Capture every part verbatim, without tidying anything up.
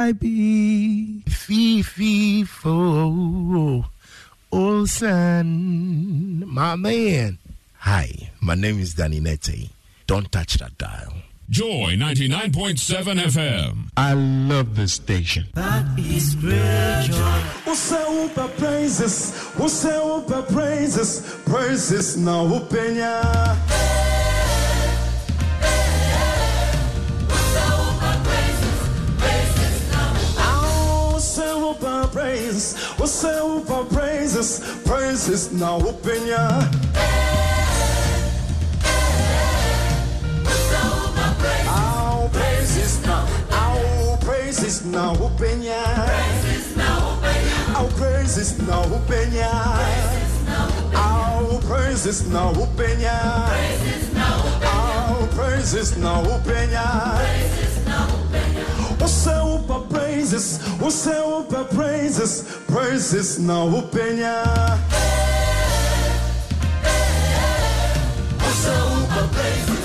I be? Fee, fee, fo, Olsen, my man. Hi, my name is Danny Nete. Don't touch that dial. Joy ninety-nine point seven F M. I love this station. That is great joy. Você upa praises, você upa praises, praises na upenya. Você upa praises, você upa praises, praises na upenya. Our praises now, our praises now, upenya. Our praises now, upenya. Our praises now, upenya. Our praises now, upenya. Você upa praises, você upa praises, praises now, upenya. Você upa praises.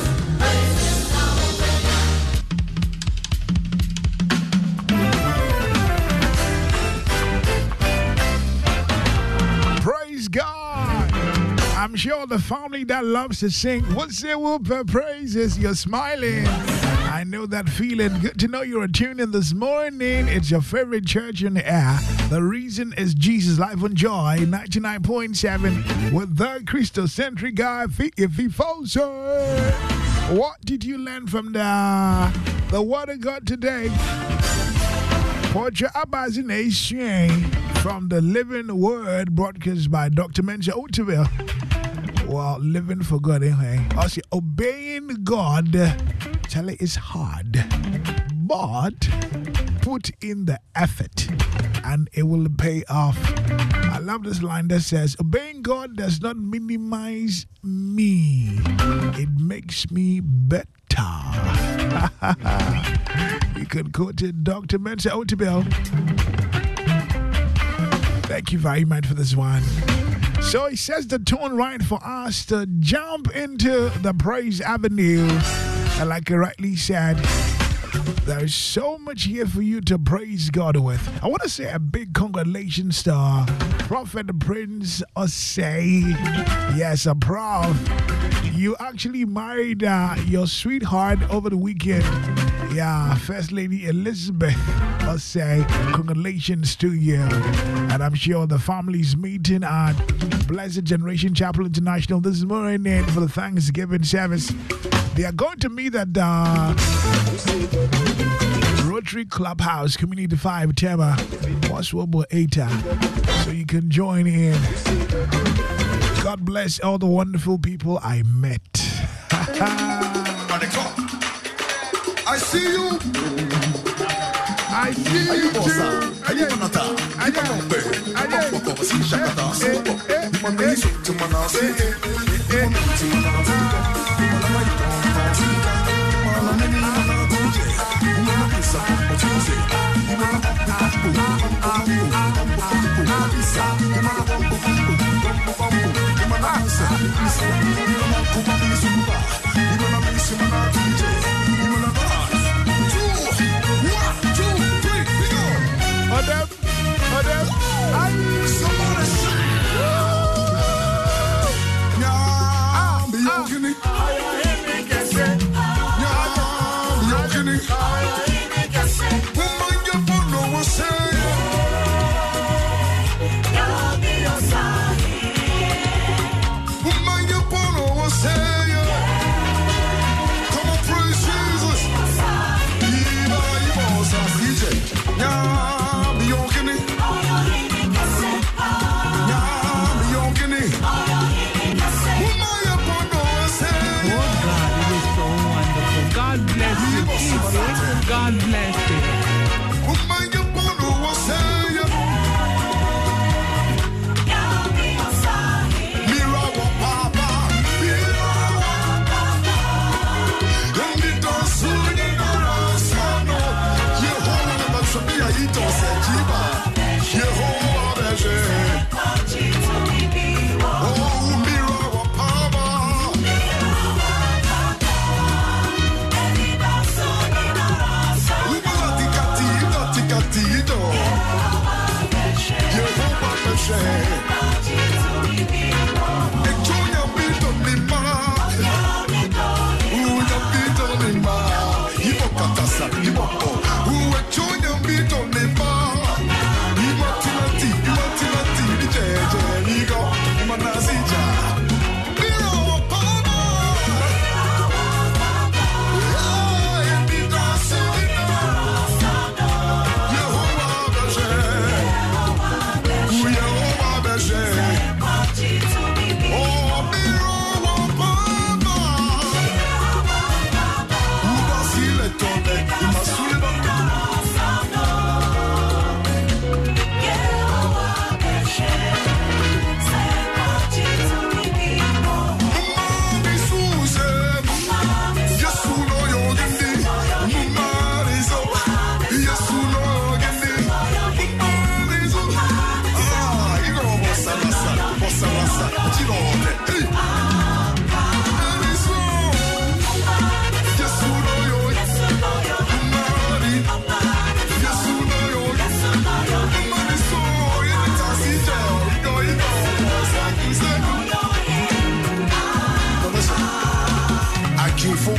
God, I'm sure the family that loves to sing, what's the whoop praises? You're smiling. I know that feeling. Good to know you're tuned in this morning. It's your favorite church in the air. The reason is Jesus Life on Joy ninety-nine point seven with the Christocentric guy. If he falls, sir, what did you learn from the the Word of God today? Portrait Abazin from the Living Word broadcast by Doctor Mensa Otabil. Well, living for God, anyway. Also, obeying God, Charlie, is hard, but put in the effort and it will pay off. I love this line that says, obeying God does not minimize me, it makes me better. You can quote it, Doctor Mensa Otabil. Thank you very much for this one. So he says the tone right for us to jump into the praise avenue. And like I rightly said, there is so much here for you to praise God with. I want to say a big congratulations to Prophet Prince Osei. Yes, a prof. You actually married uh, your sweetheart over the weekend. Yeah, First Lady Elizabeth Osei. Congratulations to you. And I'm sure the family's meeting at Blessed Generation Chapel International this morning for the Thanksgiving service. They are going to meet at uh, Rotary Clubhouse, Community five, Tema, Waswabo Eta. So you can join in. God bless all the wonderful people I met. I see you. I see you too.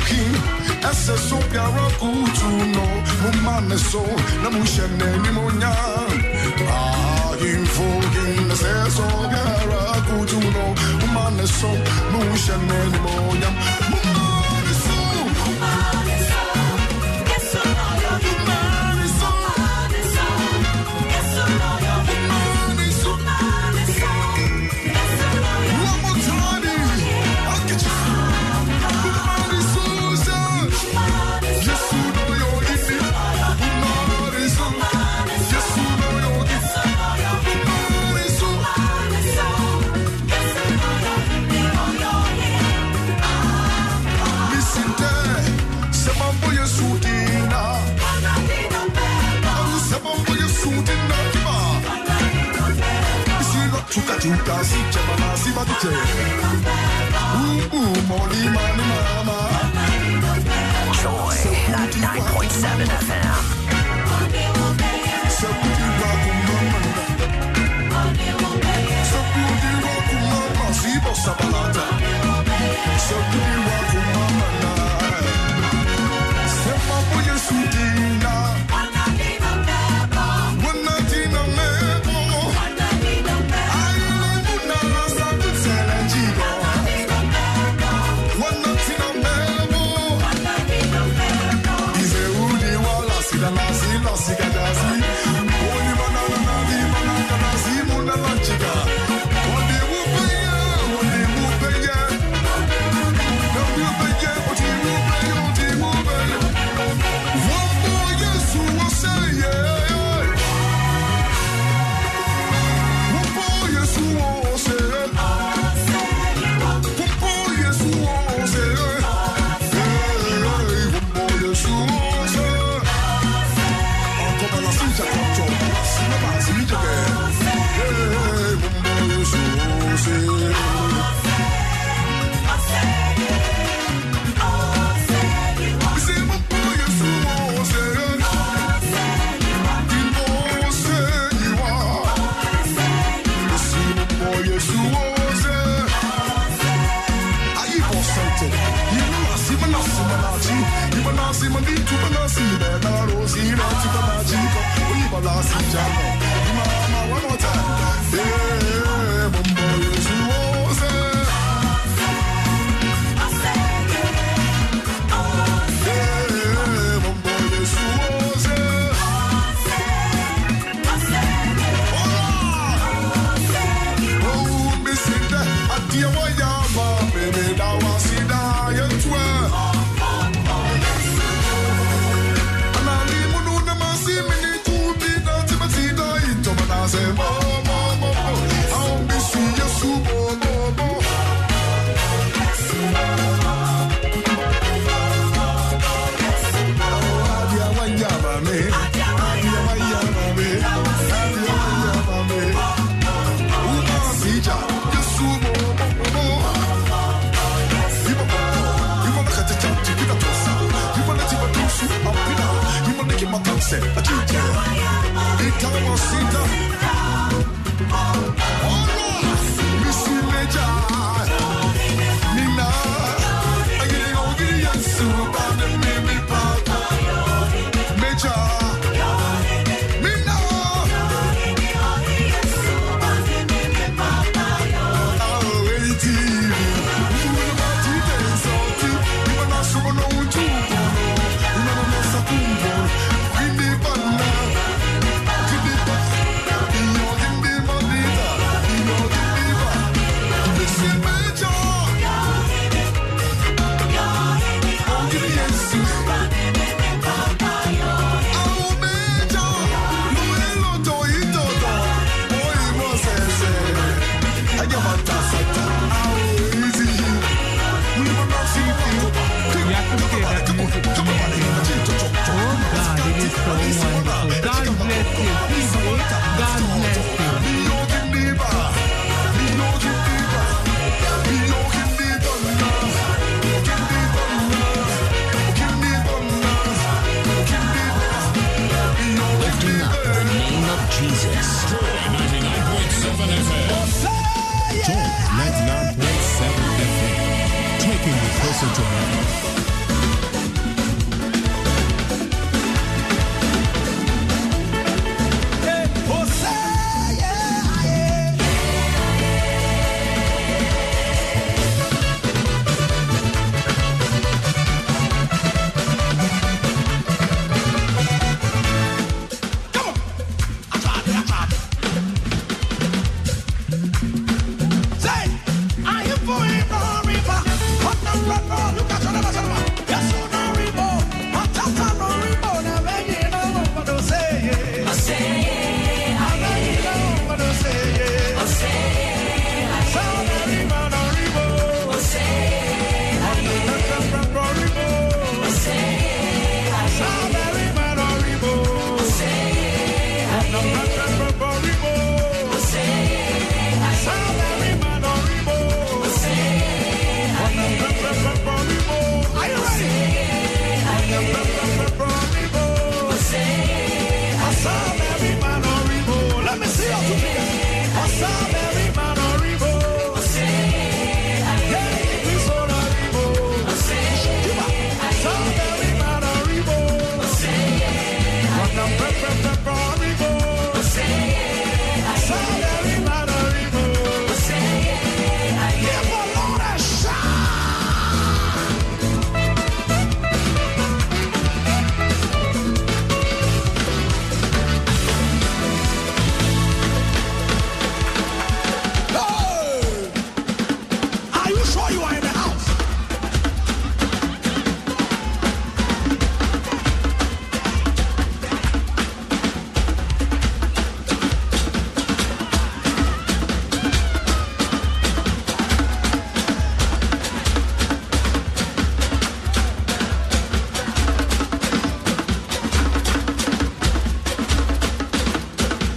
invoking. As a so piara kutuno, mumane so, namushane nimonya. Ah, invoking, as a so piara kutuno, mumane so, mushane nimonya. Mumane so, mumane so, yes, so mumane so, mumane so, yes, so mumane so, mumane so, yes, so one more time, I'll get you. Chuka chuka si chama si batute. Ooh ooh money money mama. Joy ninety-nine point seven F M. Sapudi waku mama. Sapudi waku mama si bossa balata. Sapudi waku mama na. Sema boye sudina. ninety-nine point seven F M, taking you closer to heaven.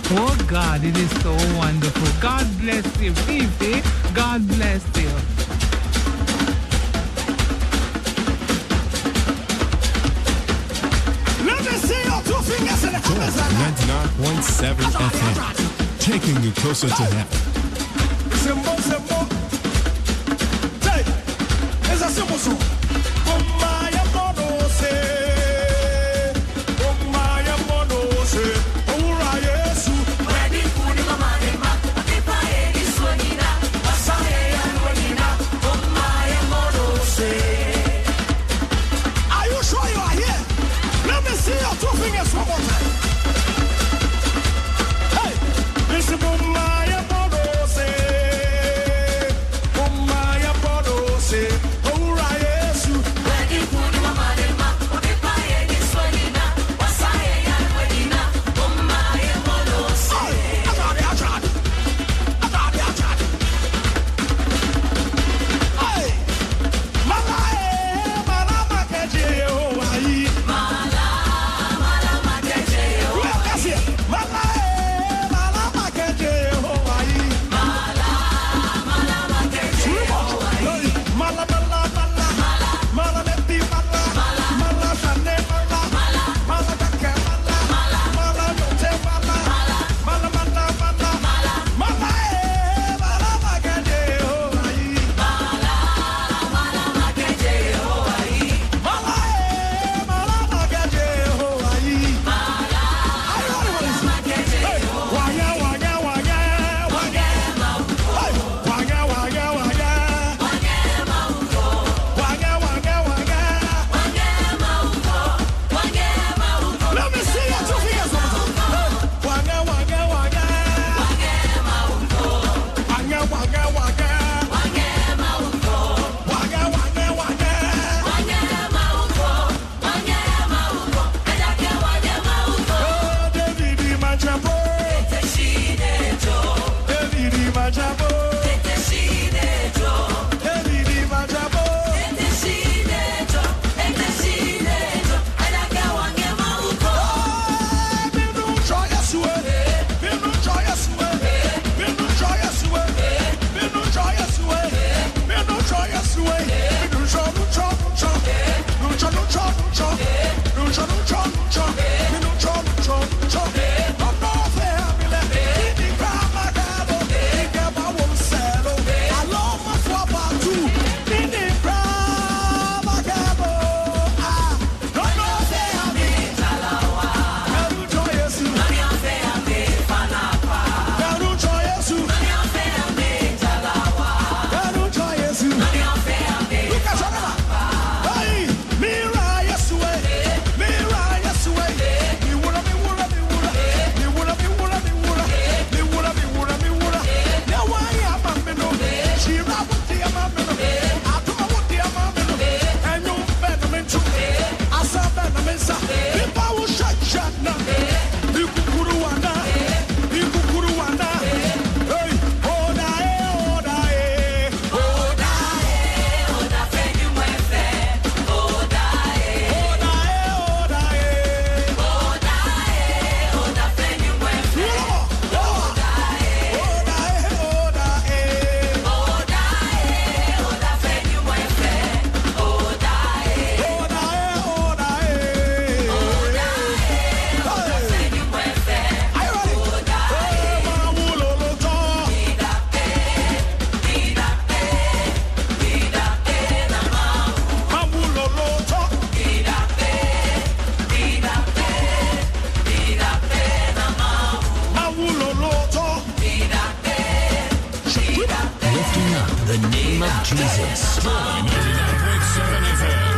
Oh God, it is so wonderful. God bless you, Fifi. God bless you. Let me see your two fingers in the Joy ninety-nine point seven F M, taking you closer to heaven. Simple, simple. Hey, it's a simple song. Oh my, I'm gonna say. Oh my, I'm gonna say. Oh, I yes, you. Ready for the mama, mama. If I ain't this one, Nina. What's I ain't Nina. Oh my, I'm gonna say. Are you sure you are here? Let me see your two fingers one more time. Hey, this is oh my, I'm gonna say. Oh my, I'm gonna say. Oh, I yes, you. Ready for the mama, mama. If I ain't this one, Nina. What's I ain't Nina. Oh my, I'm gonna say. I got it, I got it. I got it, I got it. Hey, mama, eh, mama, makeje, oh, aye. Mala, mala, makeje, oh, aye. That's it. Mala, eh, mala, makeje, oh, aye. Mala, mala, makeje, oh, aye. Mala, mala, mala, mala, mala, neti, mala, mala, mala, shane, mala, mala, mala, kake, mala, mala, mala, yote, mala, mala, mala, mala, mala, mala, mala, eh, mala, makeje, oh, aye. Mala, mala, makeje, oh, aye. Mala, eh, mala, makeje, oh, aye. Mala, makeje, oh, wanya, wanya, wanya, wanya, hey, wanya, wanya, wanya, wanya, wanya, wanya. Let me see your two fingers one more time. Wanya, wanya, wanya. Wanya, wanya, wanya. Wanya, wanya, wanya. Oh, David Majabo. David Majabo. David Majabo. Oh, Binu joyous way. Binu joyous way. Binu joyous way. Binu joyous way. Binu joyous way. Binu jo, nu jo, nu jo. Nu jo, nu jo, nu jo. Nu jo, nu jo, nu jo. Binu jo, nu jo, nu jo. No, no, family. Ini kama gabo. Ike ba wo selo. Alo ma fo ba tu. Ini kama gabo. Ah, no, no, family. Binu joyous way. Binu joyous way. Binu joyous way. Look at Sonoma. Hey, Mira, yes, way. Mira, yes, way. Me wura, me wura, me wura. Me wura, me wura, me wura. Me wura, me wura, me wura. Now why am I me no? She rap with the amount me no. I do my with the amount me no. And you better me too. I saw better me sa. People will shut shut now. You kukuruana. You kukuruana. Hey, oda eh, oda eh. Oda eh, oda fenyu mwefe. Oda eh, oda eh, oda eh. Oda eh, oda fenyu mwefe. Oda eh, oda eh, oda eh. Oda eh, oda fenyu mwefe. Oda eh, oda eh, oda eh. Oda eh, oda fenyu mwefe. Are you ready? Oda eh, mawulolo to. Mawulolo to. Mawulolo to. Lifting up the name of Jesus. Joy ninety-nine point seven F M.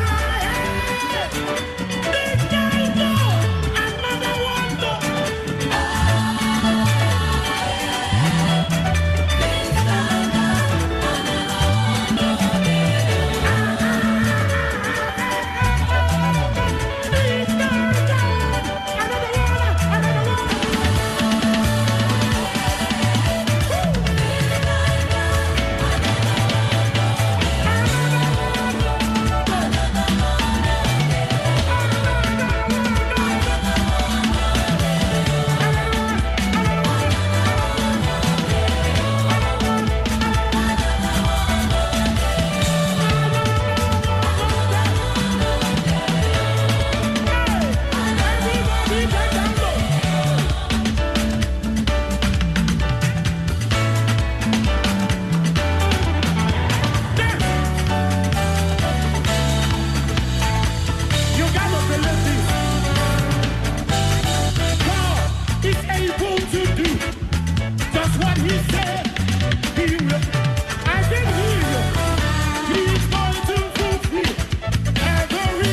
what he said he will. I can hear you. He's going to fulfill every.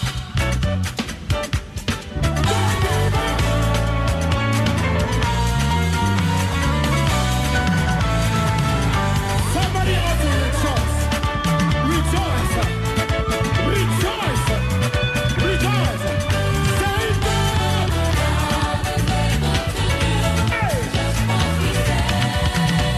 Somebody ought to rejoice. Rejoice. Rejoice. Rejoice. Say God. Hey.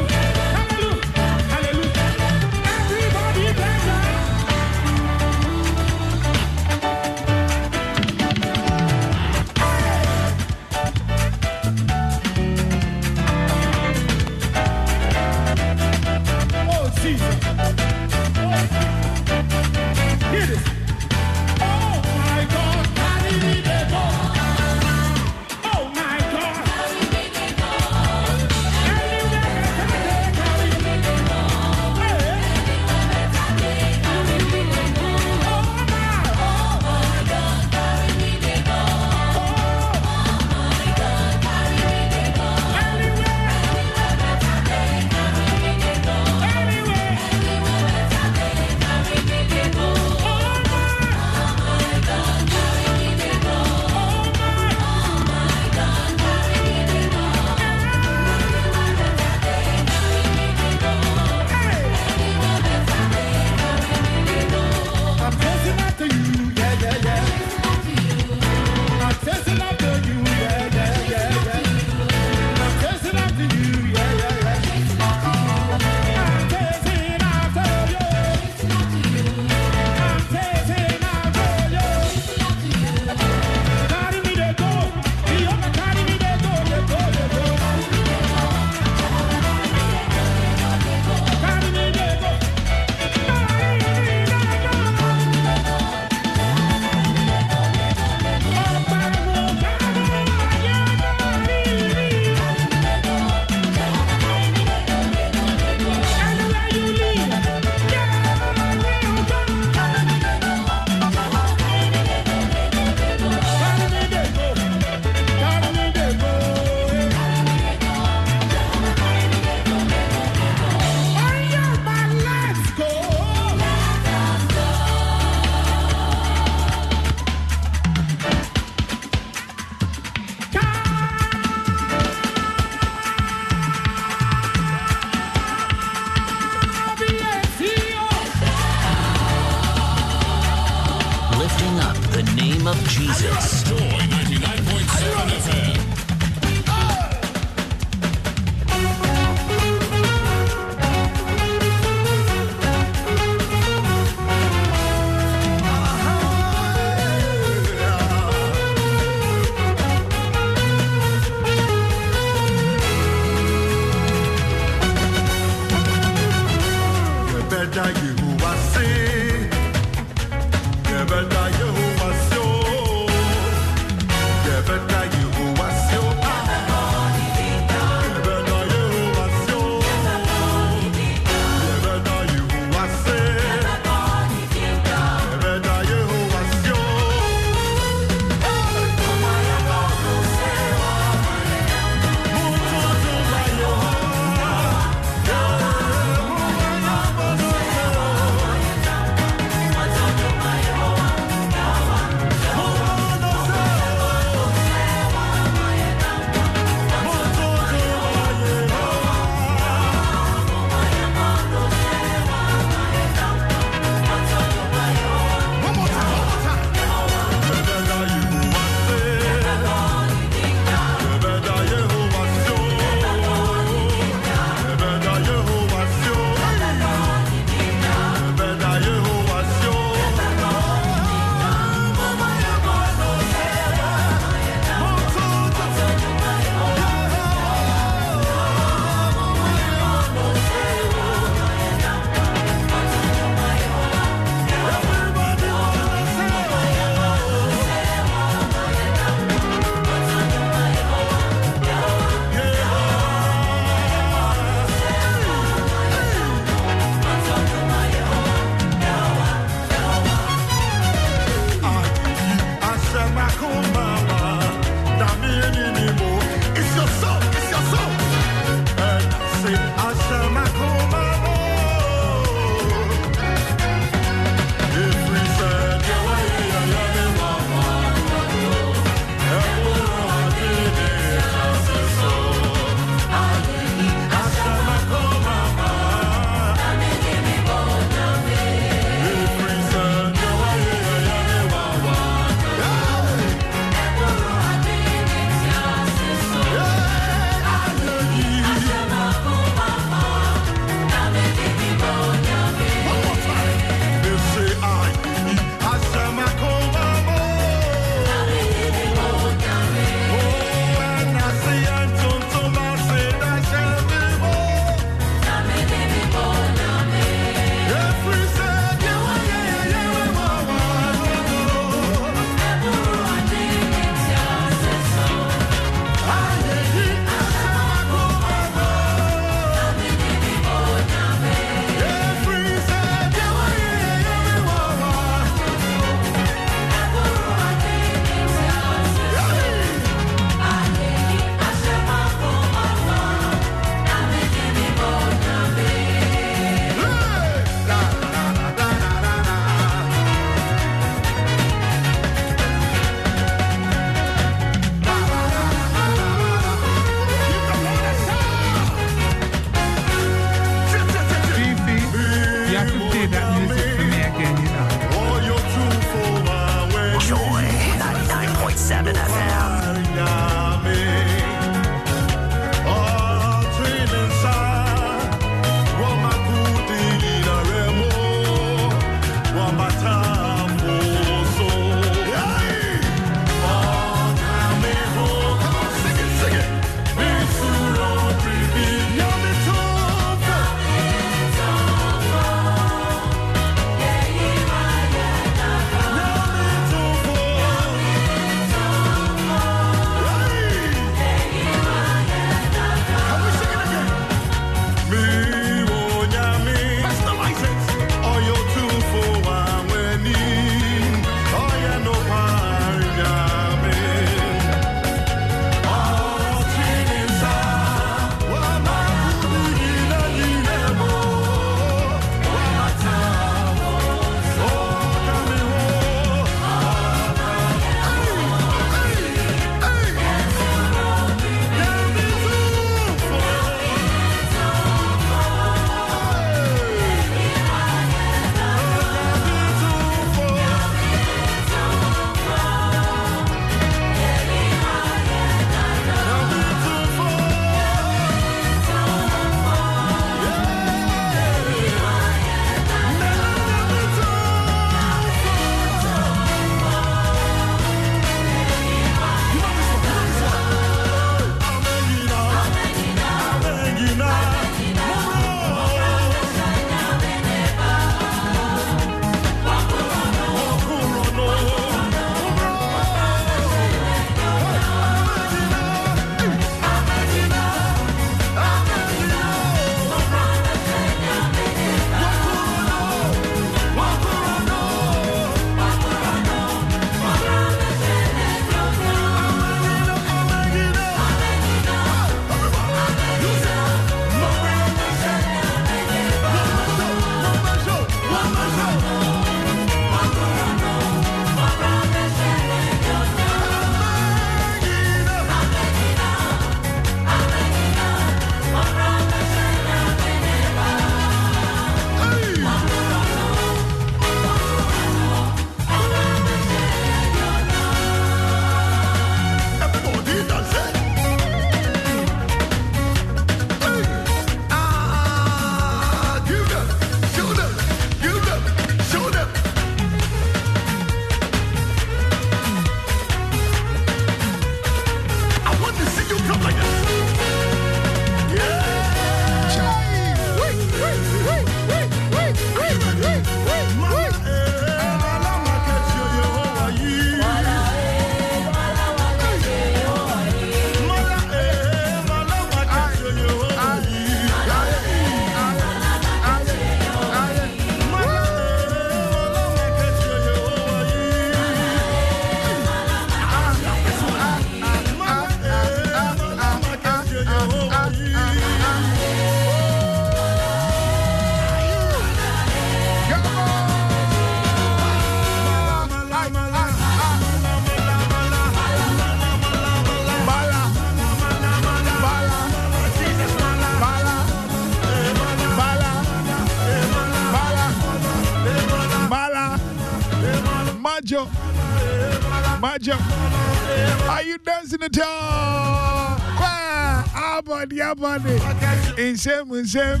Majam, are you dancing at all? How about your body? In same, in same.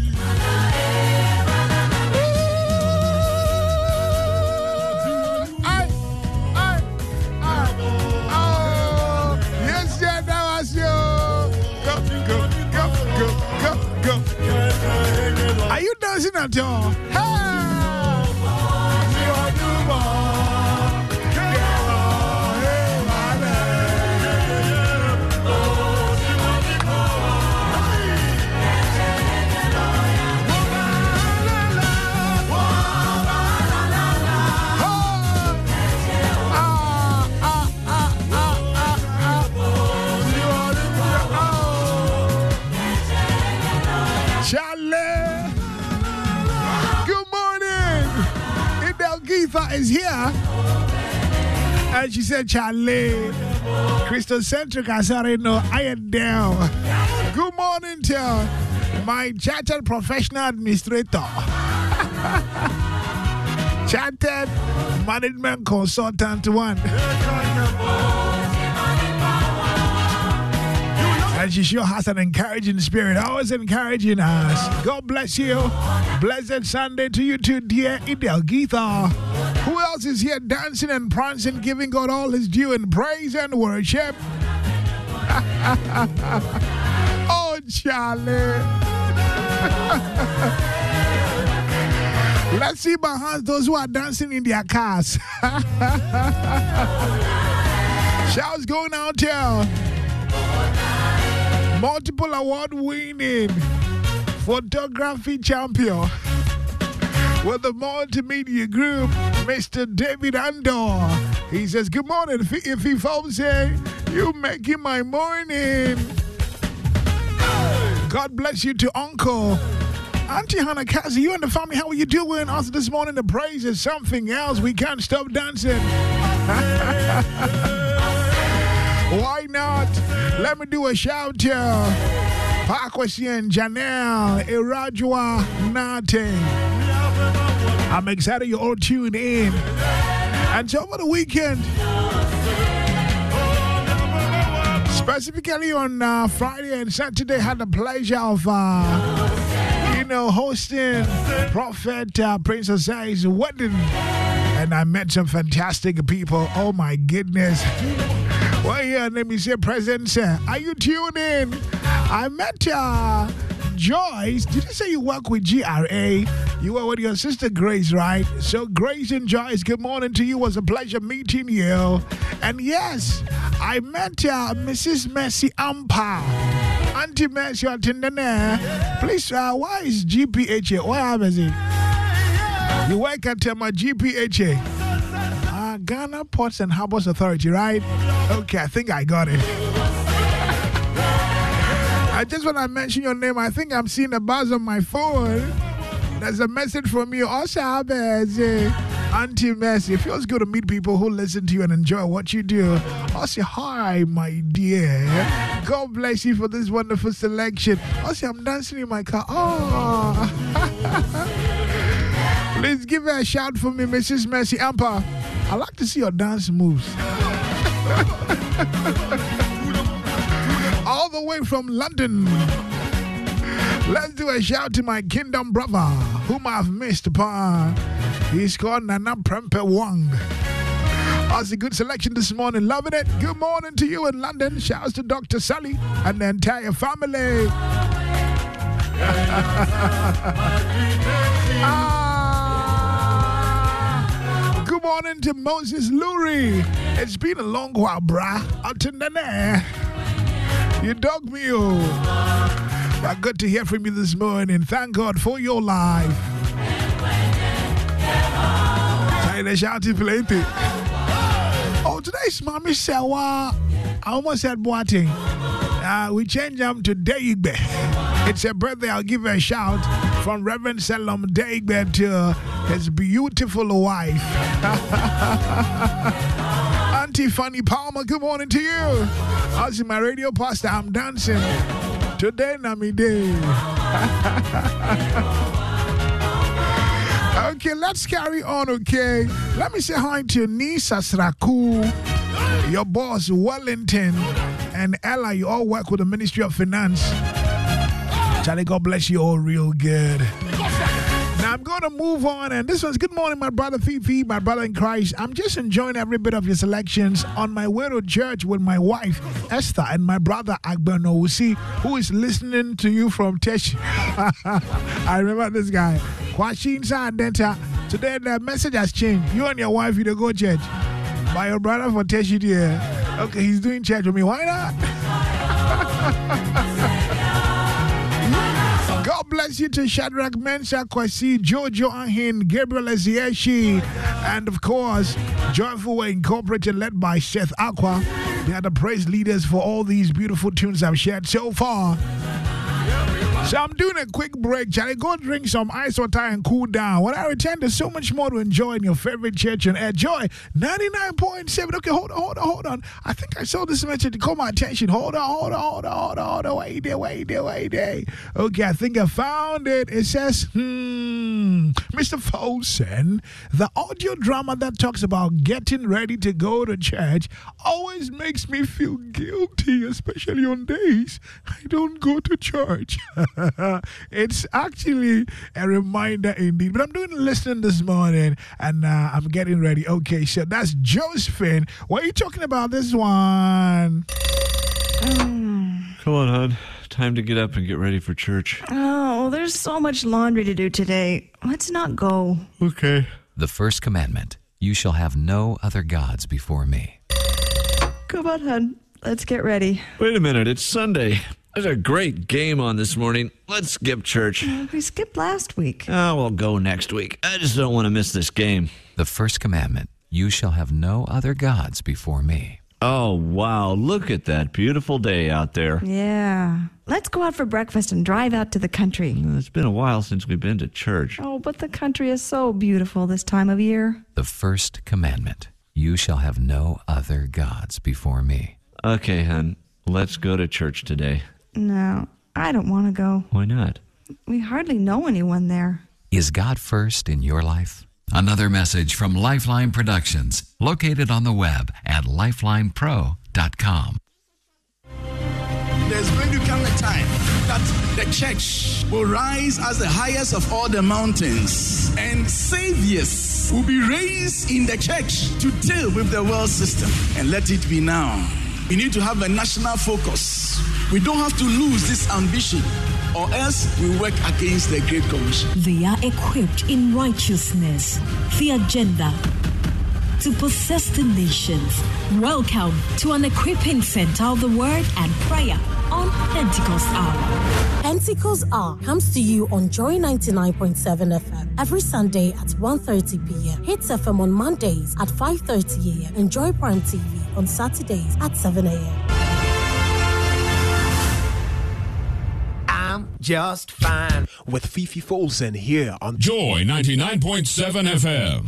Are you dancing at all? Is here, and she said, Charlie, Christocentric, I sorry, no, I am down. Good morning to my chartered professional administrator, chartered management consultant one. And she sure has an encouraging spirit, always encouraging us. God bless you. Blessed Sunday to you too, dear Idel Geetha. Who else is here dancing and prancing, giving God all his due in praise and worship? Oh, Charlie. Let's see behind those who are dancing in their cars. Shouts going out here. Multiple award winning photography champion with the multimedia group, Mister David Andor. He says, good morning, if he folks say, you making my morning. God bless you to Uncle. Auntie Hannah Cassie, you and the family, how are you doing? Also this morning, the praise is something else. We can't stop dancing. Why not? Let me do a shout out. Pakwasian, Janelle, Irajwa, Nate. I'm excited you all tuned in. And so over the weekend, specifically on uh, Friday and Saturday, had the pleasure of, uh, you know, hosting Prophet uh, Prince Osai's wedding. And I met some fantastic people. Oh my goodness. Well, here, let me say, present, sir. Are you tuned in? I met uh, Joyce. Did you say you work with G R A? You were with your sister Grace, right? So, Grace and Joyce, good morning to you. It was a pleasure meeting you. And yes, I met uh, Missus Mercy Ampa. Auntie Mercy, you're attending there. Please, uh, why is G P H A? What happens? You work at uh, my G P H A. Ghana Ports and Harbors Authority, right? Okay, I think I got it. I just want to mention your name. I think I'm seeing a buzz on my phone. There's a message from you. Also, Auntie Mercy. It feels good to meet people who listen to you and enjoy what you do. Also, hi, my dear. God bless you for this wonderful selection. Also, I'm dancing in my car. Oh. Please give her a shout for me, Missus Mercy Ampa. I like to see your dance moves. All the way from London. Let's do a shout to my kingdom brother, whom I've missed upon. He's called Nana Prempe Wang. That's a good selection this morning. Loving it. Good morning to you in London. Shouts to Doctor Sally and the entire family. ah. Good morning to Moses Lurie. It's been a long while, brah. Out in the air. You dog me, oh. But good to hear from you this morning. Thank God for your life. Oh, today's Mommy Sewa. I almost said Boating. Uh, we change them to Deigbe. It's a birthday. I'll give her a shout from Reverend Salom Deigbe to his beautiful wife. Auntie Fanny Palmer, good morning to you. I was in my radio pastor. I'm dancing. Today, Nami Day. Okay, let's carry on, okay? Let me say hi to Nisa Sraku. Your boss, Wellington, and Ella, you all work with the Ministry of Finance. Charlie, God bless you all real good. Now I'm going to move on, and this one's good morning, my brother Fifi, my brother in Christ. I'm just enjoying every bit of your selections on my way to church with my wife, Esther, and my brother, Agberno Usi, who is listening to you from Tesh. I remember this guy. Kwashin Denta. Today, the message has changed. You and your wife, you go church. By your brother for Tesh here. Okay, he's doing church with me. Why not? God bless you to Shadrach Mensah Kwasi, Jojo Ahin, Gabriel Ezieshi, and of course, Joyful Way Incorporated, led by Seth Aqua. They are the praise leaders for all these beautiful tunes I've shared so far. So I'm doing a quick break. Charlie, go drink some ice water and cool down. When I return, there's so much more to enjoy in your favorite church and air. Joy ninety-nine point seven. Okay, hold on, hold on, hold on. I think I saw this message to call my attention. Hold on, hold on, hold on, hold on, hold on. Wait there, wait there, wait there. Okay, I think I found it. It says, hmm, Mister Folsen, the audio drama that talks about getting ready to go to church always makes me feel guilty, especially on days I don't go to church. It's actually a reminder indeed. But I'm doing listening this morning, and uh, I'm getting ready. Okay, so that's Josephine. What are you talking about this one? Mm. Come on, hon. Time to get up and get ready for church. Oh, there's so much laundry to do today. Let's not go. Okay. The first commandment, you shall have no other gods before me. Come on, hon. Let's get ready. Wait a minute. It's Sunday. There's a great game on this morning. Let's skip church. Uh, we skipped last week. Oh, we'll go next week. I just don't want to miss this game. The first commandment, you shall have no other gods before me. Oh, wow. Look at that beautiful day out there. Yeah. Let's go out for breakfast and drive out to the country. It's been a while since we've been to church. Oh, but the country is so beautiful this time of year. The first commandment, you shall have no other gods before me. Okay, hon. Let's go to church today. No, I don't want to go. Why not? We hardly know anyone there. Is God first in your life? Another message from Lifeline Productions, located on the web at lifeline pro dot com. There's going to come a time that the church will rise as the highest of all the mountains, and saviors will be raised in the church to deal with the world system. And let it be now. We need to have a national focus. We don't have to lose this ambition, or else we work against the Great Commission. They are equipped in righteousness, the agenda to possess the nations. Welcome to an equipping center of the word and prayer on Pentecost Hour. Pentecost Hour comes to you on Joy ninety-nine point seven F M every Sunday at one thirty p.m. Hits F M on Mondays at five thirty a.m. and Joy Prime T V on Saturdays at seven a.m. I'm just fine with Fifi Folsen here on Joy ninety-nine point seven F M.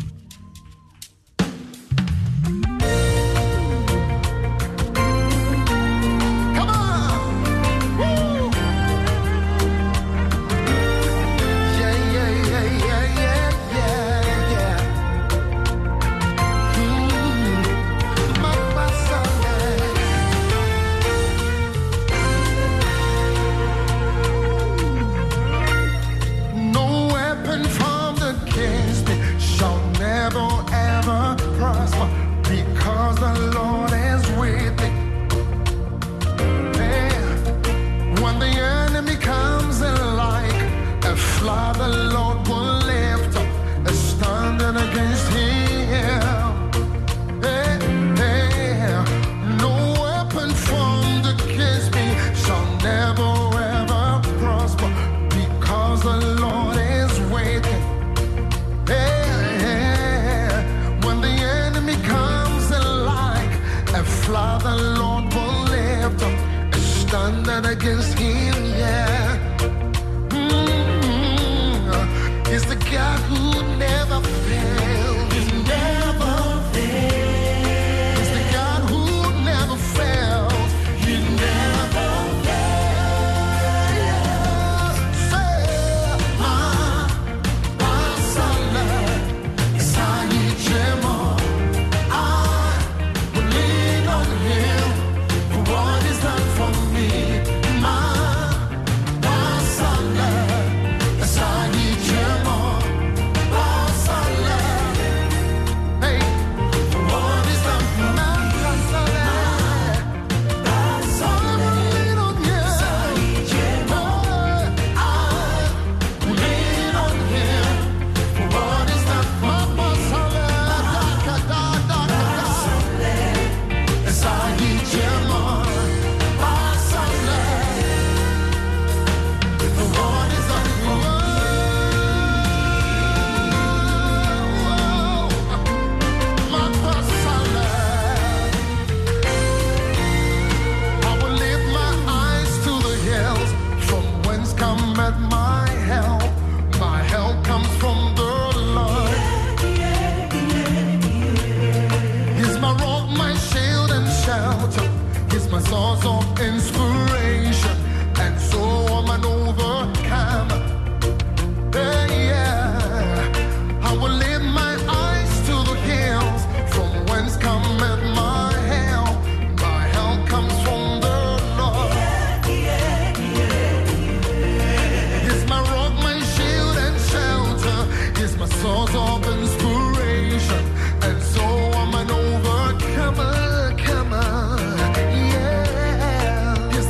Against him, yeah. Mm-hmm. It's the God who never fails. He never fails. It's the God who never fails. He never fails. Say, my, my son, is I I will lean on cometh my help. My help comes from the Lord. He's my rock, my shield and shelter. He's my source of inspiration. And so I'm an overcomer. Yeah, yeah. I will lift my eyes to the hills, from whence cometh my help. My help comes from the Lord. He's my rock, my shield and shelter. He's my source of inspiration. And so I'm an overcomer, comer. Yeah. He's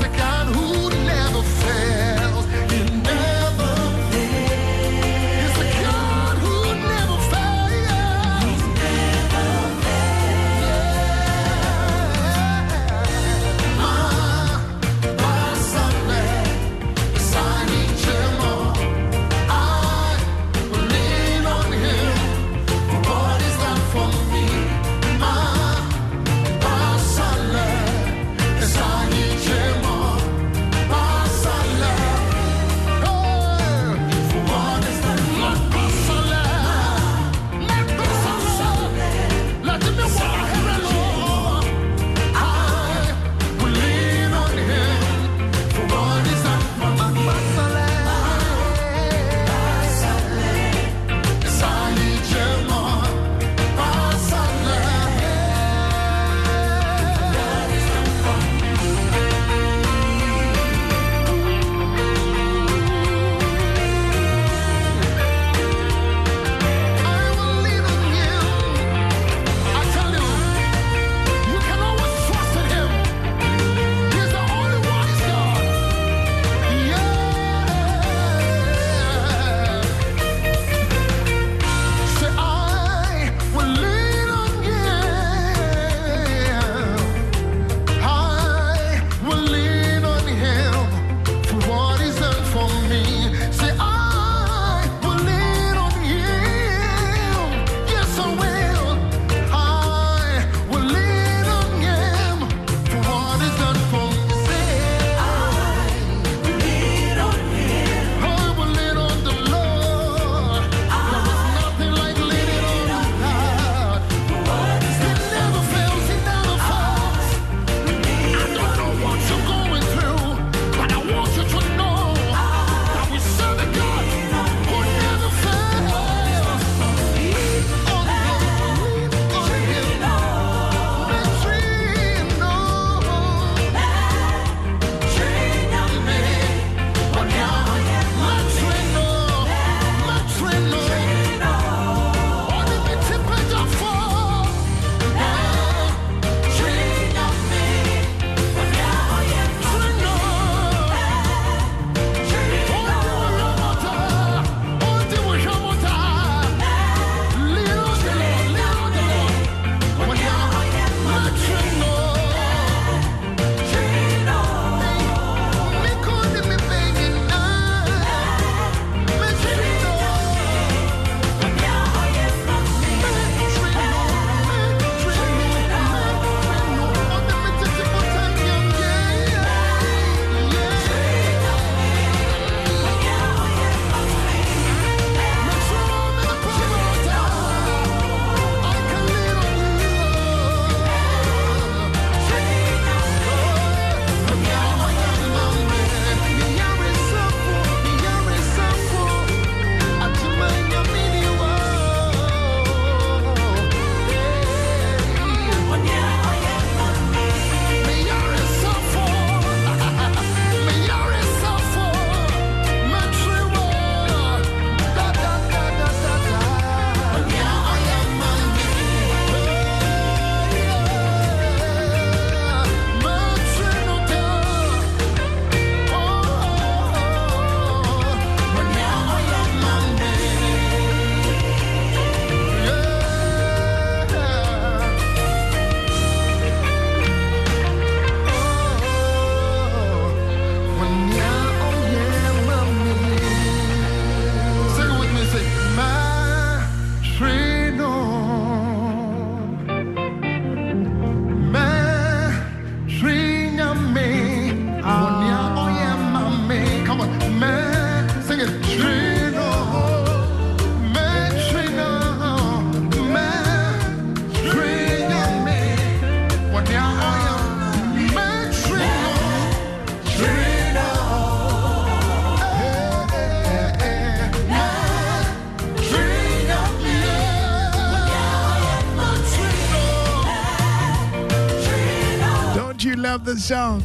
love this song.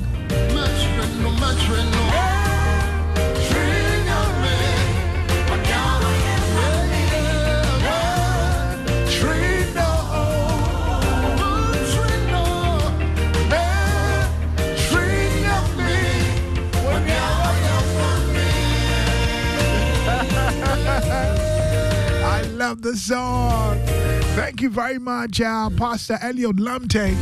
I love the song. Thank you very much, uh, Pastor Elliot Lamte.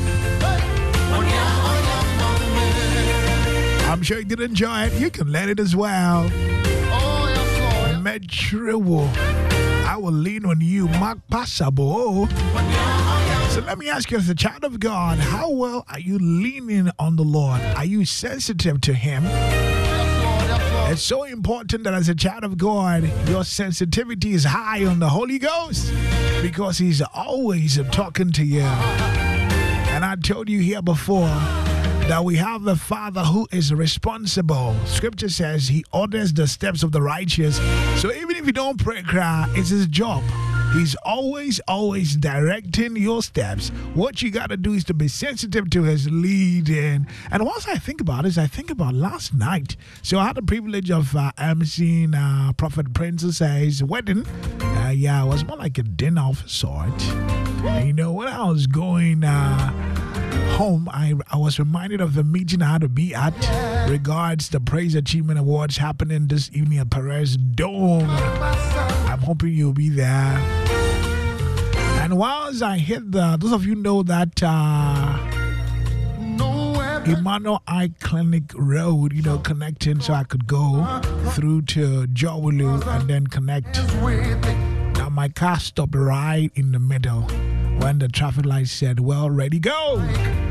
I'm sure you did enjoy it. You can let it as well. Metro, I will lean on you, Mark Passabo. So let me ask you, as a child of God, how well are you leaning on the Lord? Are you sensitive to Him? It's so important that as a child of God, your sensitivity is high on the Holy Ghost because He's always talking to you. And I told you here before that we have a Father who is responsible. Scripture says He orders the steps of the righteous. So even if you don't pray, cry, it's His job. He's always, always directing your steps. What you got to do is to be sensitive to His leading. And once I think about it, I think about last night. So I had the privilege of uh, emceeing uh, Prophet Princess's wedding. Uh, yeah, it was more like a dinner of sort. And, you know, when I was going uh, home, I, I was reminded of the meeting I had to be at regards the Praise Achievement Awards happening this evening at Perez Dome. I'm hoping you'll be there. And whilst I hit the, those of you know that uh, Emmanuel Eye Clinic Road, you know, connecting so I could go through to Jowulu and then connect. Now my car stopped right in the middle when the traffic light said, well, ready, go.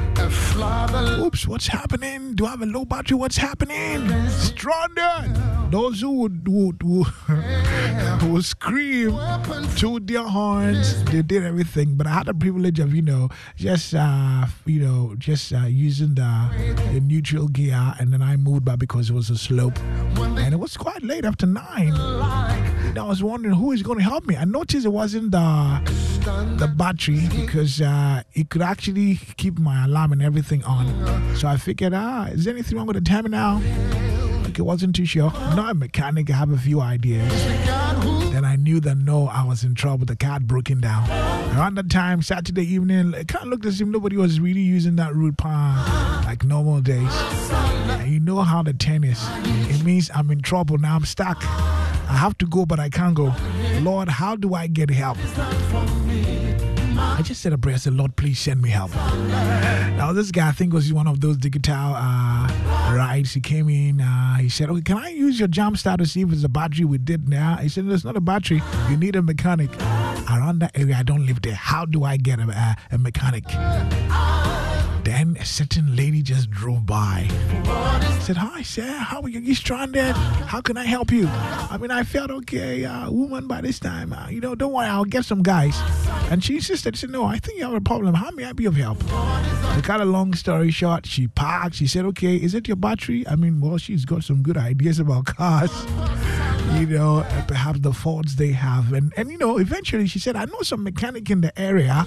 Oops, what's happening? Do I have a low battery? What's happening? Stranded. Those who would, would, would, would scream, toot their horns, they did everything. But I had the privilege of, you know, just, uh, you know, just uh, using the, the neutral gear, and then I moved back because it was a slope. And it was quite late after nine. And I was wondering who is going to help me. I noticed it wasn't the, the battery because uh, it could actually keep my alarm and everything on. So I figured, ah, is there anything wrong with the terminal? Like, I wasn't too sure. Not a mechanic, I have a few ideas. Then I knew that no, I was in trouble. The car had broken down. Around that time, Saturday evening, it kind of looked as if nobody was really using that route path like normal days. And you know how the ten is. It means I'm in trouble. Now I'm stuck. I have to go, but I can't go. Lord, how do I get help? I just said a prayer. I said, Lord, please send me help. Now, this guy, I think, was one of those digital uh, rides. He came in. Uh, he said, okay, can I use your jump start to see if it's a battery we did now? He said, no, it's not a battery. You need a mechanic. Around that area, I don't live there. How do I get a, a, a mechanic? Then a certain lady just drove by. Said, hi, sir, how are you? You stranded? How can I help you? I mean, I felt okay, uh, woman, by this time. Uh, you know, don't worry, I'll get some guys. And she insisted, she said, no, I think you have a problem. How may I be of help? To cut a long story short, she parked. She said, okay, is it your battery? I mean, well, she's got some good ideas about cars. You know, perhaps the faults they have. And, and, you know, eventually she said, I know some mechanic in the area.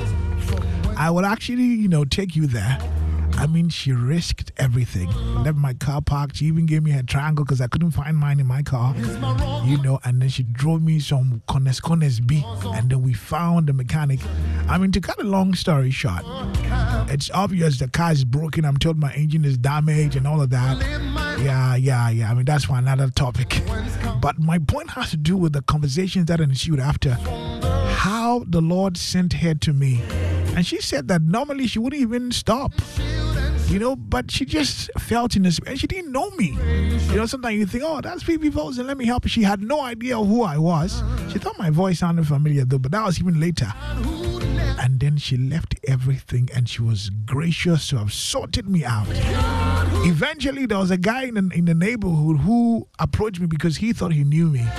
I will actually, you know, take you there. I mean, she risked everything. Left my car parked. She even gave me her triangle because I couldn't find mine in my car. You know, and then she drove me some Cones Cones B. And then we found the mechanic. I mean, to cut a long story short, it's obvious the car is broken. I'm told my engine is damaged and all of that. Yeah, yeah, yeah. I mean, that's for another topic. But my point has to do with the conversations that ensued after. How the Lord sent her to me. And she said that normally she wouldn't even stop. You know, but she just felt in this, and she didn't know me. You know, sometimes you think, oh, that's Phoebe Foles, and let me help you. She had no idea who I was. She thought my voice sounded familiar, though, but that was even later. And then she left everything, and she was gracious to have sorted me out. Eventually, there was a guy in the, in the neighborhood who approached me because he thought he knew me.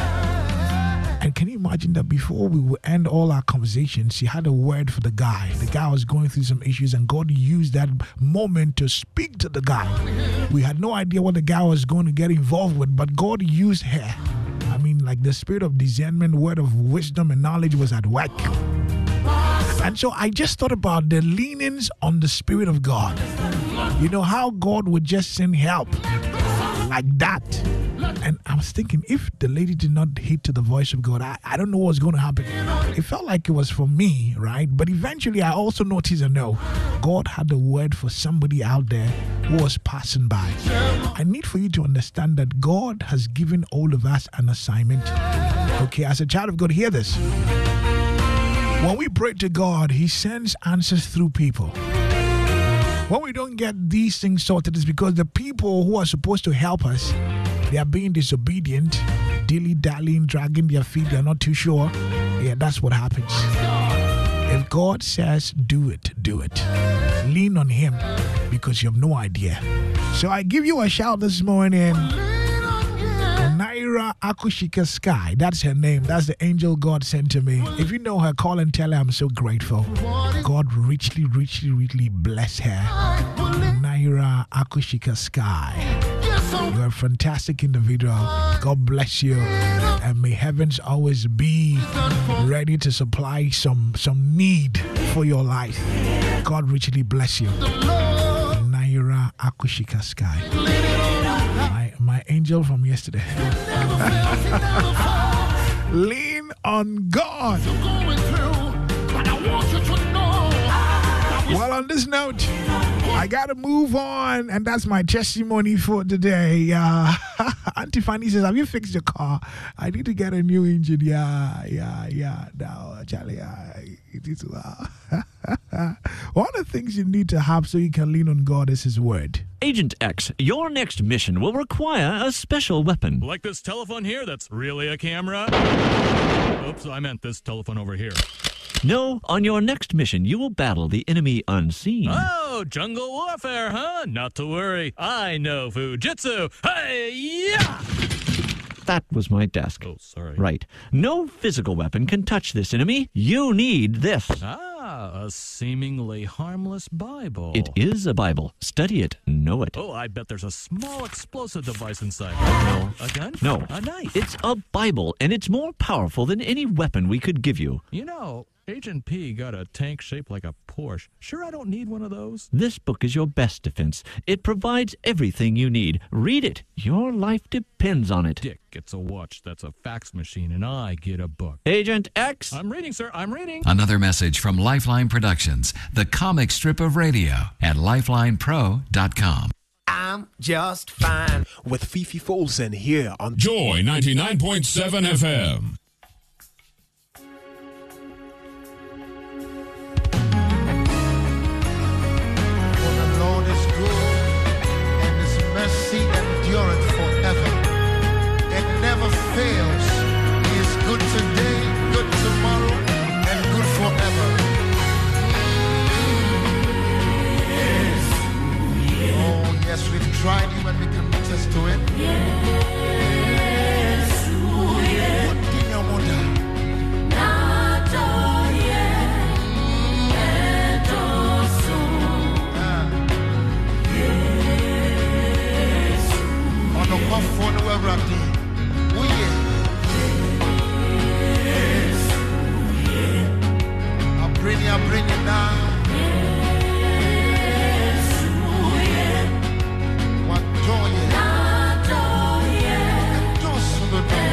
And can you imagine that before we would end all our conversations, she had a word for the guy. The guy was going through some issues, and God used that moment to speak to the guy. We had no idea what the guy was going to get involved with, but God used her. I mean, like the spirit of discernment, word of wisdom and knowledge was at work. And so I just thought about the leanings on the Spirit of God. You know how God would just send help like that. And I was thinking, if the lady did not heed to the voice of God, I, I don't know what's going to happen. It felt like it was for me, right? But eventually I also noticed, I know, God had a word for somebody out there who was passing by. I need for you to understand that God has given all of us an assignment. Okay, as a child of God, hear this. When we pray to God, He sends answers through people. When we don't get these things sorted, it's because the people who are supposed to help us, they are being disobedient, dilly-dallying, dragging their feet. They're not too sure. Yeah, that's what happens. If God says, do it, do it. Lean on Him because you have no idea. So I give you a shout this morning. Naira Akushika Sky. That's her name. That's the angel God sent to me. If you know her, call and tell her I'm so grateful. God richly, richly, richly bless her. Naira Akushika Sky. You're a fantastic individual. God bless you. And may heavens always be ready to supply some, some need for your life. God richly bless you. Naira Akushika Sky. My, my angel from yesterday. Lean on God. Well, on this note, I got to move on, and that's my testimony for today. Uh, Auntie Fanny says, have you fixed your car? I need to get a new engine. Yeah, yeah, yeah. Now, Charlie, uh, it is, uh, one of the things you need to have so you can lean on God is His word. Agent X, your next mission will require a special weapon. Like this telephone here that's really a camera? Oops, I meant this telephone over here. No, on your next mission, you will battle the enemy unseen. Oh, jungle warfare, huh? Not to worry. I know Fujitsu. Hey, yeah! That was my desk. Oh, sorry. Right. No physical weapon can touch this enemy. You need this. Ah, a seemingly harmless Bible. It is a Bible. Study it. Know it. Oh, I bet there's a small explosive device inside. No. A gun? No. A knife. It's a Bible, and it's more powerful than any weapon we could give you. You know, Agent P got a tank shaped like a Porsche. Sure I don't need one of those? This book is your best defense. It provides everything you need. Read it. Your life depends on it. Dick gets a watch that's a fax machine, and I get a book. Agent X. I'm reading, sir. I'm reading. Another message from Lifeline Productions, the comic strip of radio at lifeline pro dot com. I'm just fine with Fifi Folsen here on Joy ninety-nine point seven F M. Mercy endureth forever. It never fails. He is good today, good tomorrow, and good forever. Yes. Oh, yes, we've tried you and we can attest to it. Yes. What did your mother? Phone wherever I'm doing. Oh, yeah. Yes. I bring you, I bring you down. Yes. What joy is it? Just so the door.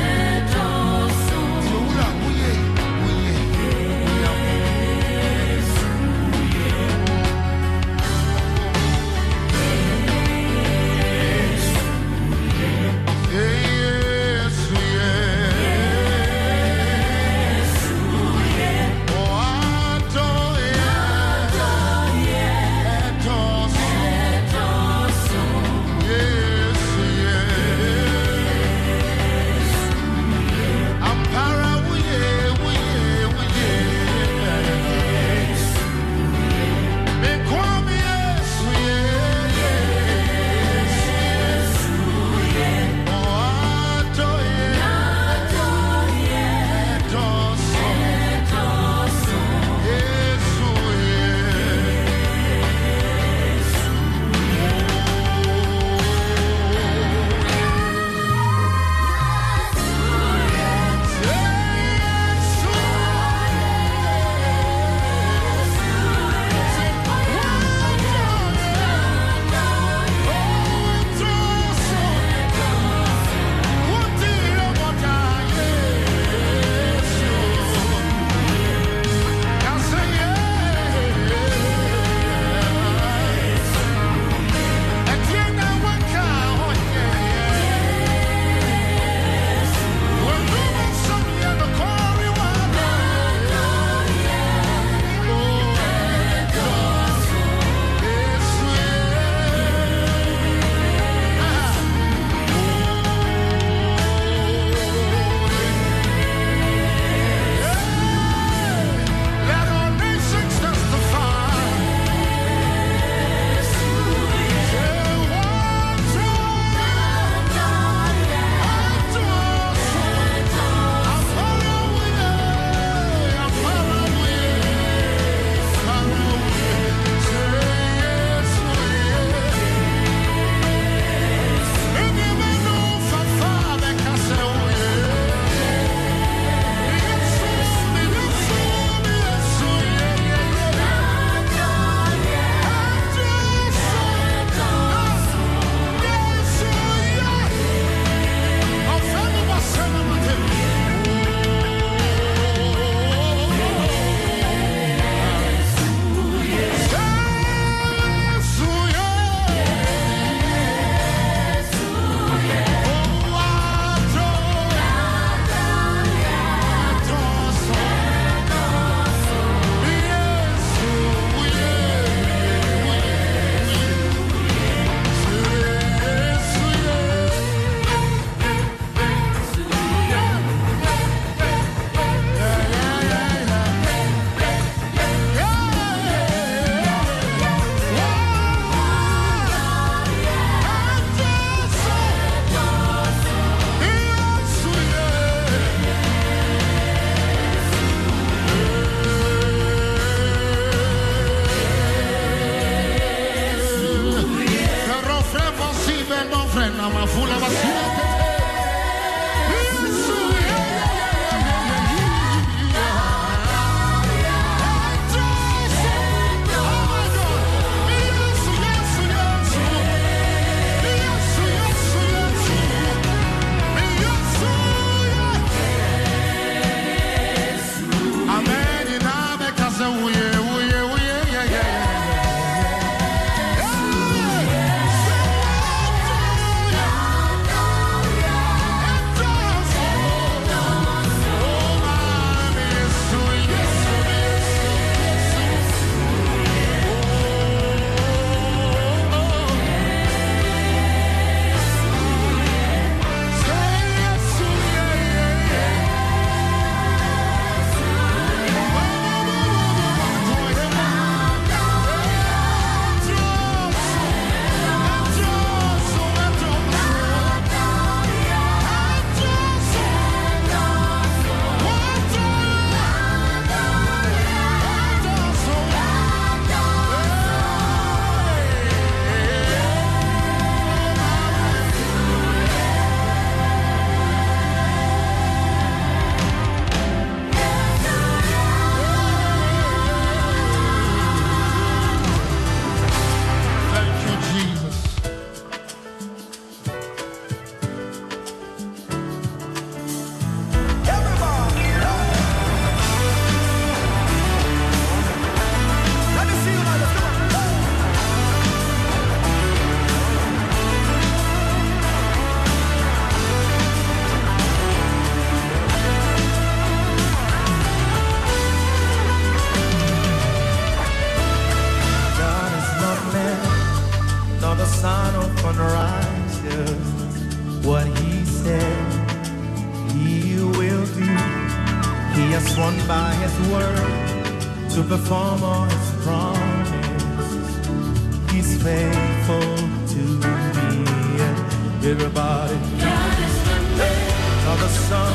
said he will do. He has sworn by his word to perform all his promise. He's faithful to me. Everybody, God is the man of the Son.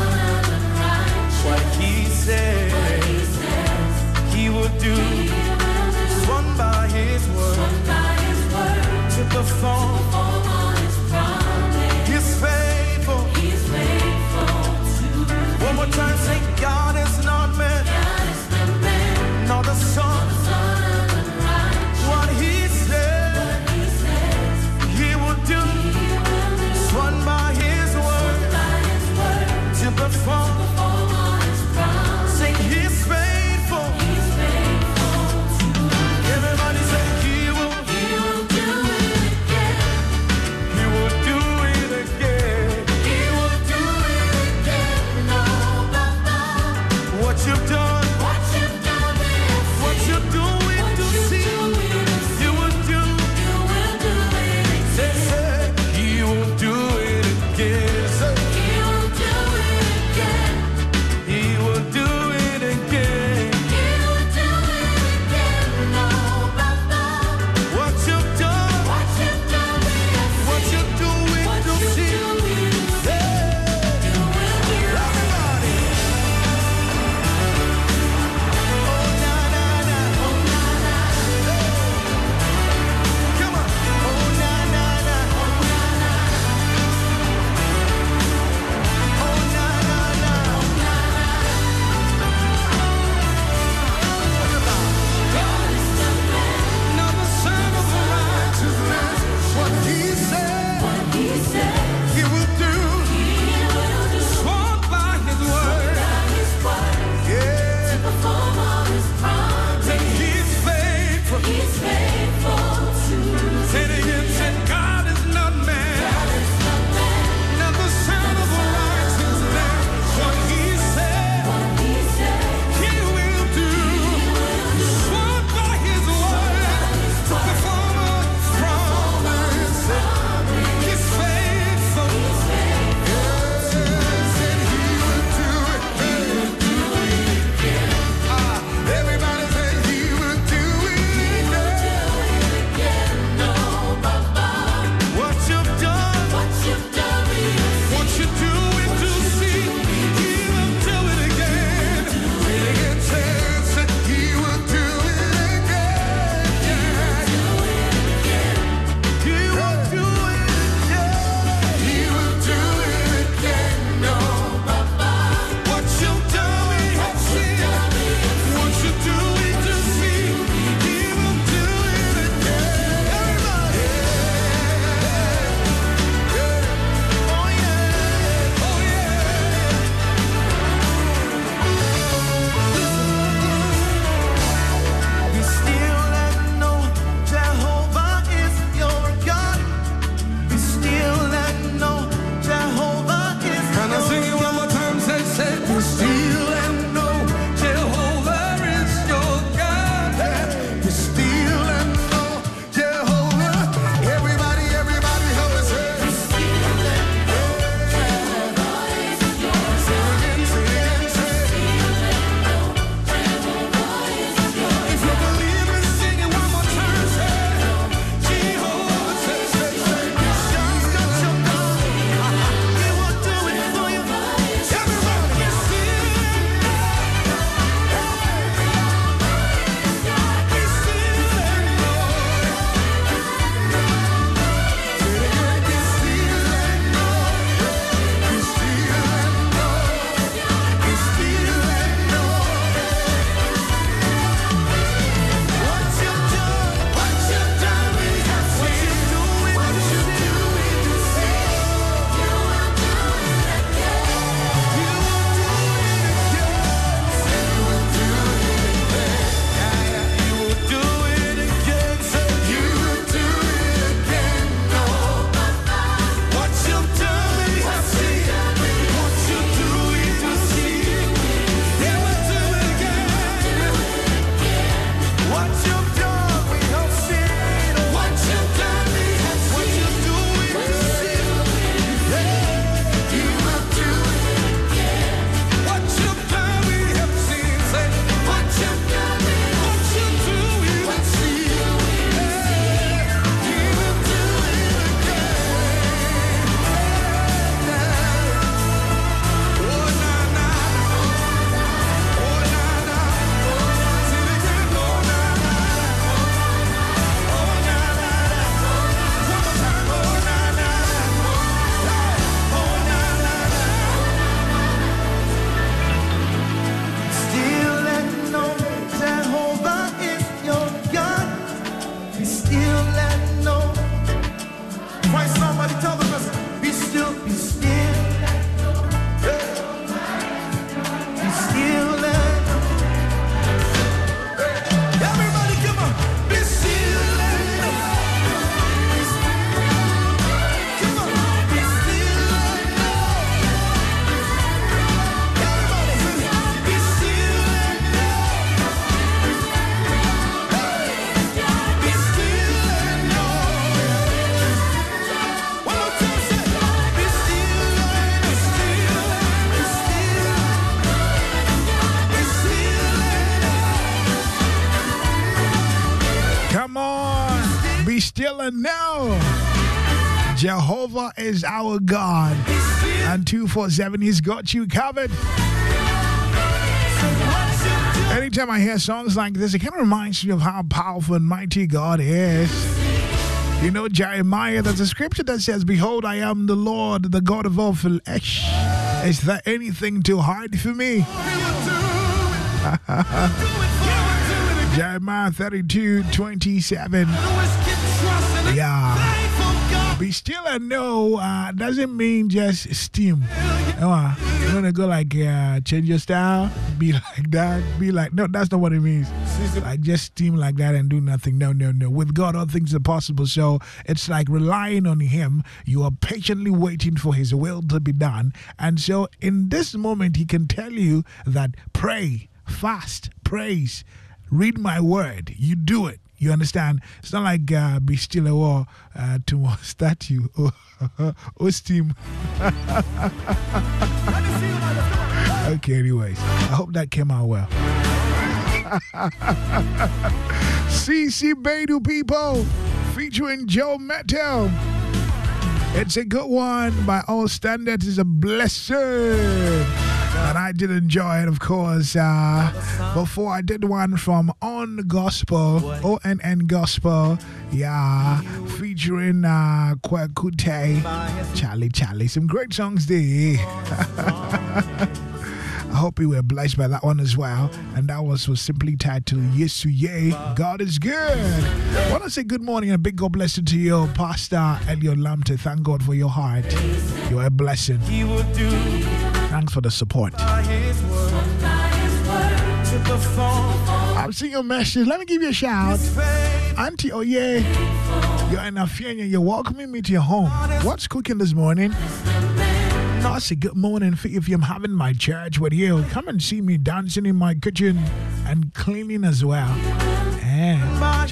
What he said, what he, says, he would do. Sworn by his word, by his word to perform, to perform all his promise. He's faithful. He's faithful to me. One more time, say, God is not man. God is not man. Nor the Son. The son of the righteous. What he said, what he, says, he will do. He will do. Sworn by his word, by his word still a no. Jehovah is our God. And two forty-seven, he's got you covered. Anytime I hear songs like this, it kind of reminds me of how powerful and mighty God is. You know, Jeremiah, there's a scripture that says, behold, I am the Lord, the God of all flesh. Is there anything too hard for me? Jeremiah thirty-two twenty-seven. Yeah. Be still and know uh, doesn't mean just steam. Uh, you want to go like, uh, change your style, be like that, be like, no, that's not what it means. Like just steam like that and do nothing. No, no, no. With God, all things are possible. So it's like relying on Him. You are patiently waiting for His will to be done. And so in this moment, He can tell you that pray, fast, praise, read my word. You do it. You understand? It's not like uh, be still a war uh, to a statue or, or steam. Okay, anyways. I hope that came out well. C C Beidou people featuring Joe Mettel. It's a good one. By all standards, it's a blessing. And I did enjoy it, of course. Uh, before I did one from On Gospel, O N N Gospel, yeah, featuring uh, Kwekute, Charlie Charlie. Some great songs there. I hope you were blessed by that one as well. And that was, was simply titled Yesu Ye, God is Good. I want to say good morning and a big God blessing to you, Pastor Elliot Lamte. Thank God for your heart. You're a blessing. Thanks for the support. I'll see your message. Let me give you a shout. Auntie Oye, you're in Afianya. You're welcoming me to your home. What's cooking this morning? I say good morning. If I'm having my church with you, come and see me dancing in my kitchen and cleaning as well. Eh,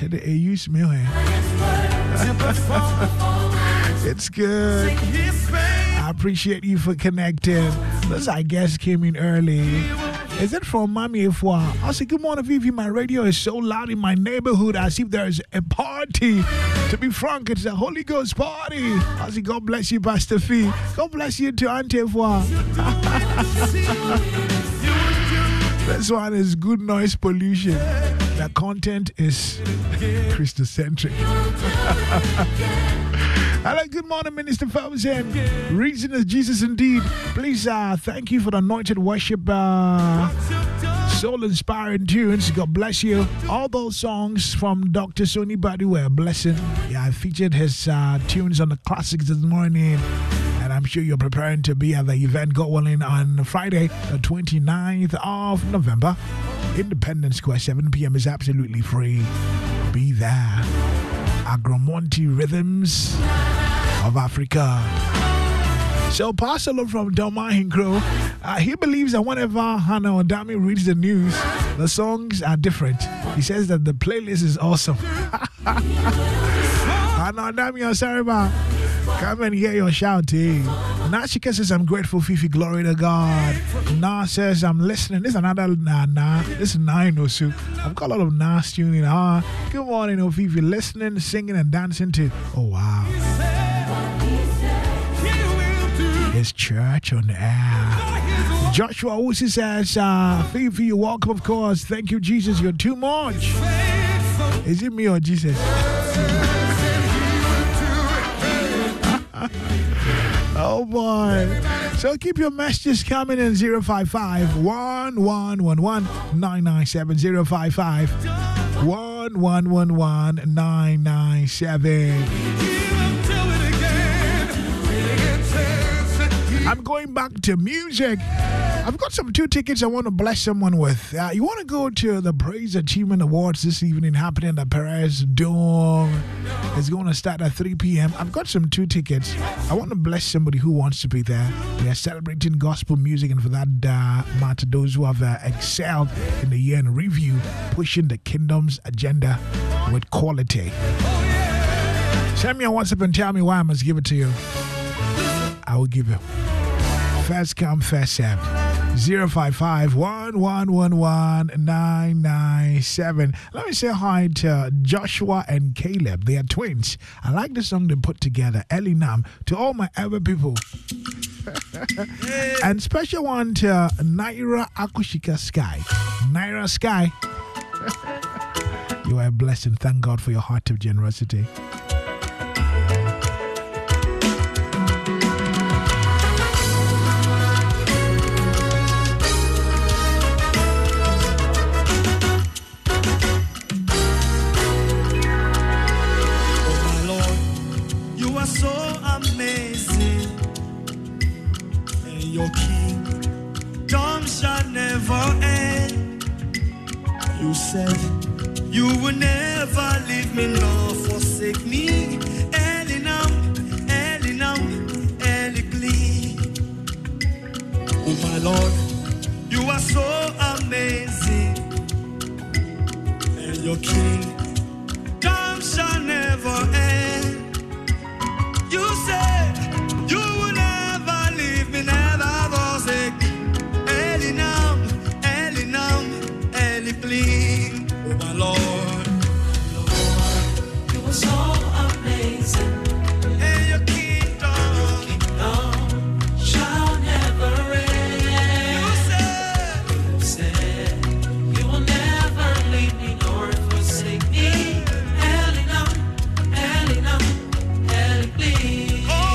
it's good. I appreciate you for connecting. This, I guess, came in early. Is it from Mommy Ifwa? I say, good morning, Vivi. My radio is so loud in my neighborhood as if there's a party. To be frank, it's a Holy Ghost party. I say, God bless you, Pastor Fee. God bless you too, Auntie Ifwa. This one is good noise pollution. The content is Christocentric. Hello, good morning, Minister Fawzan. Reason is Jesus indeed. Please, uh, thank you for the anointed worship, uh, soul-inspiring tunes. God bless you. All those songs from Doctor Sony Badu were a blessing. Yeah, I featured his uh, tunes on the classics this morning. And I'm sure you're preparing to be at the event, God willing, on Friday, the twenty-ninth of November. Independence Square, seven p.m. is absolutely free. Be there. Agromonte Rhythms of Africa. So, Pastor Lo from Domahinkro, uh, he believes that whenever Hannah or Dami reads the news, the songs are different. He says that the playlist is awesome. Hannah or Dami, I'm sorry, ma. Come and hear your shouting. Nashika says, I'm grateful, Fifi. Glory to God. Na says, I'm listening. This is another Na Na. This is Nine Osu. I've got a lot of Nas tuning. Ah, good morning, oh, Fifi. Listening, singing, and dancing to. Oh, wow. It's church on the air. Joshua Usi says, uh, Fifi, you're welcome, of course. Thank you, Jesus. You're too much. Is it me or Jesus? Oh boy. So keep your messages coming in zero five five, one one one one, nine nine seven, zero five five, one one one one, nine nine seven. I'm going back to music. I've got some two tickets I want to bless someone with. Uh, you want to go to the Praise Achievement Awards this evening happening at Perez Dome. It's going to start at three p.m. I've got some two tickets. I want to bless somebody who wants to be there. We are celebrating gospel music, and for that uh, matter, those who have uh, excelled in the year in review, pushing the kingdom's agenda with quality. Send me a WhatsApp and tell me why I must give it to you. I will give you. First come, first served. zero five five, one one one one, nine nine seven. Let me say hi to Joshua and Caleb. They are twins. I like the song they put together, Elinam, to all my ever people. And special one to Naira Akushika Sky. Naira Sky. You are a blessing. Thank God for your heart of generosity. So amazing, and your kingdom shall never end. You said you will never leave me nor forsake me. Elinam, Elinam, Elikli. Oh my Lord, you are so amazing, and your kingdom shall never end. You said you will never leave me, never forsake me. Elinam, Elinam, Elikli. Oh my Lord, Lord, you are so amazing, and your kingdom, your kingdom shall never end. You said, you said you will never leave me nor forsake me. Elinam, Elinam. Oh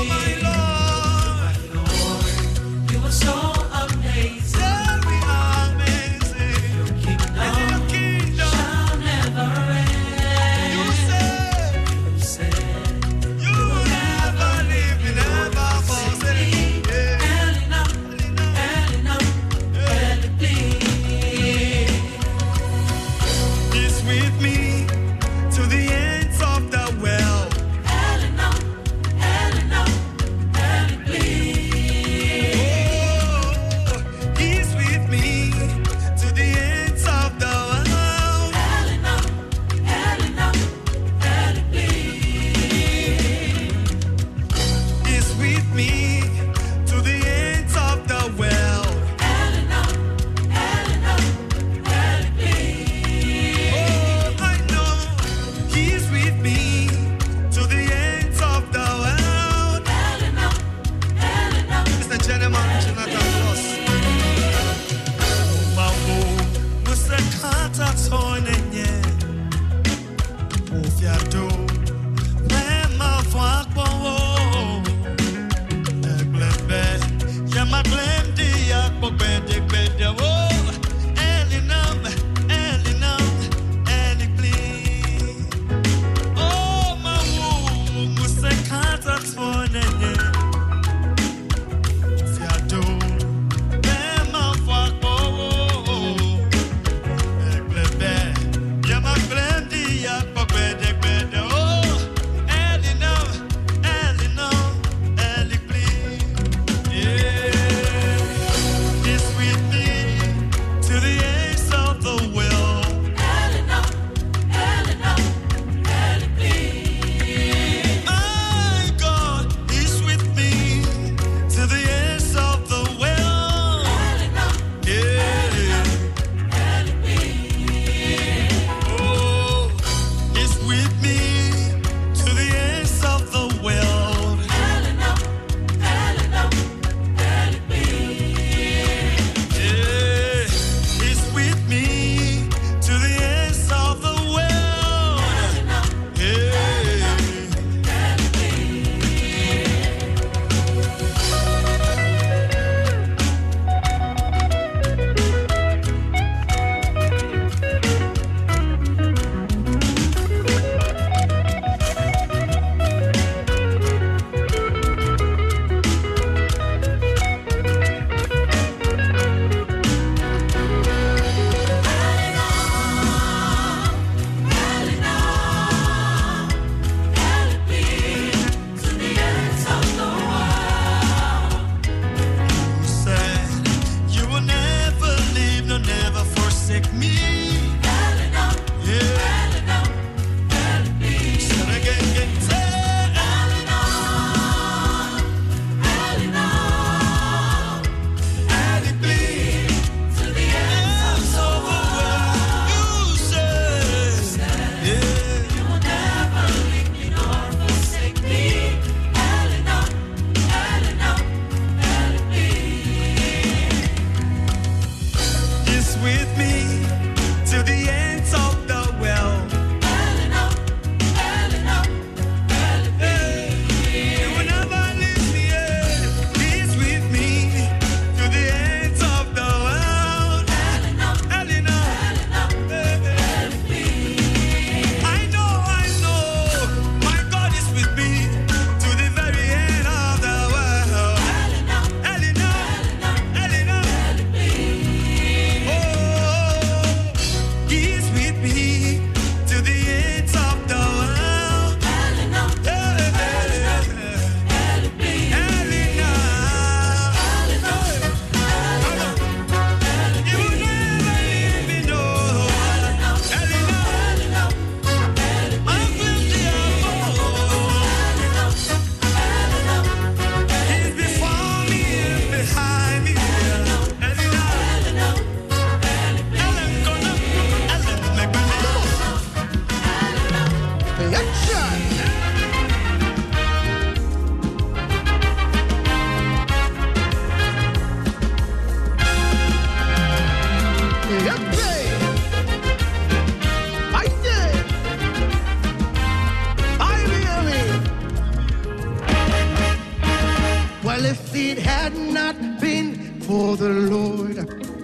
not been for the Lord,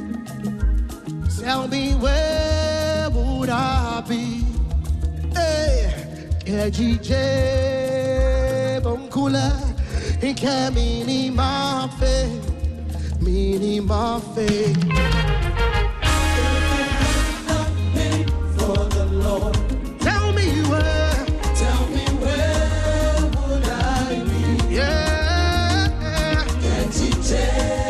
tell me where would I be? Hey, Ejije Bonkula, Inke mini mafe, mini mafe. For the Lord, tell me where, tell me where would I be? Yeah, Ejije.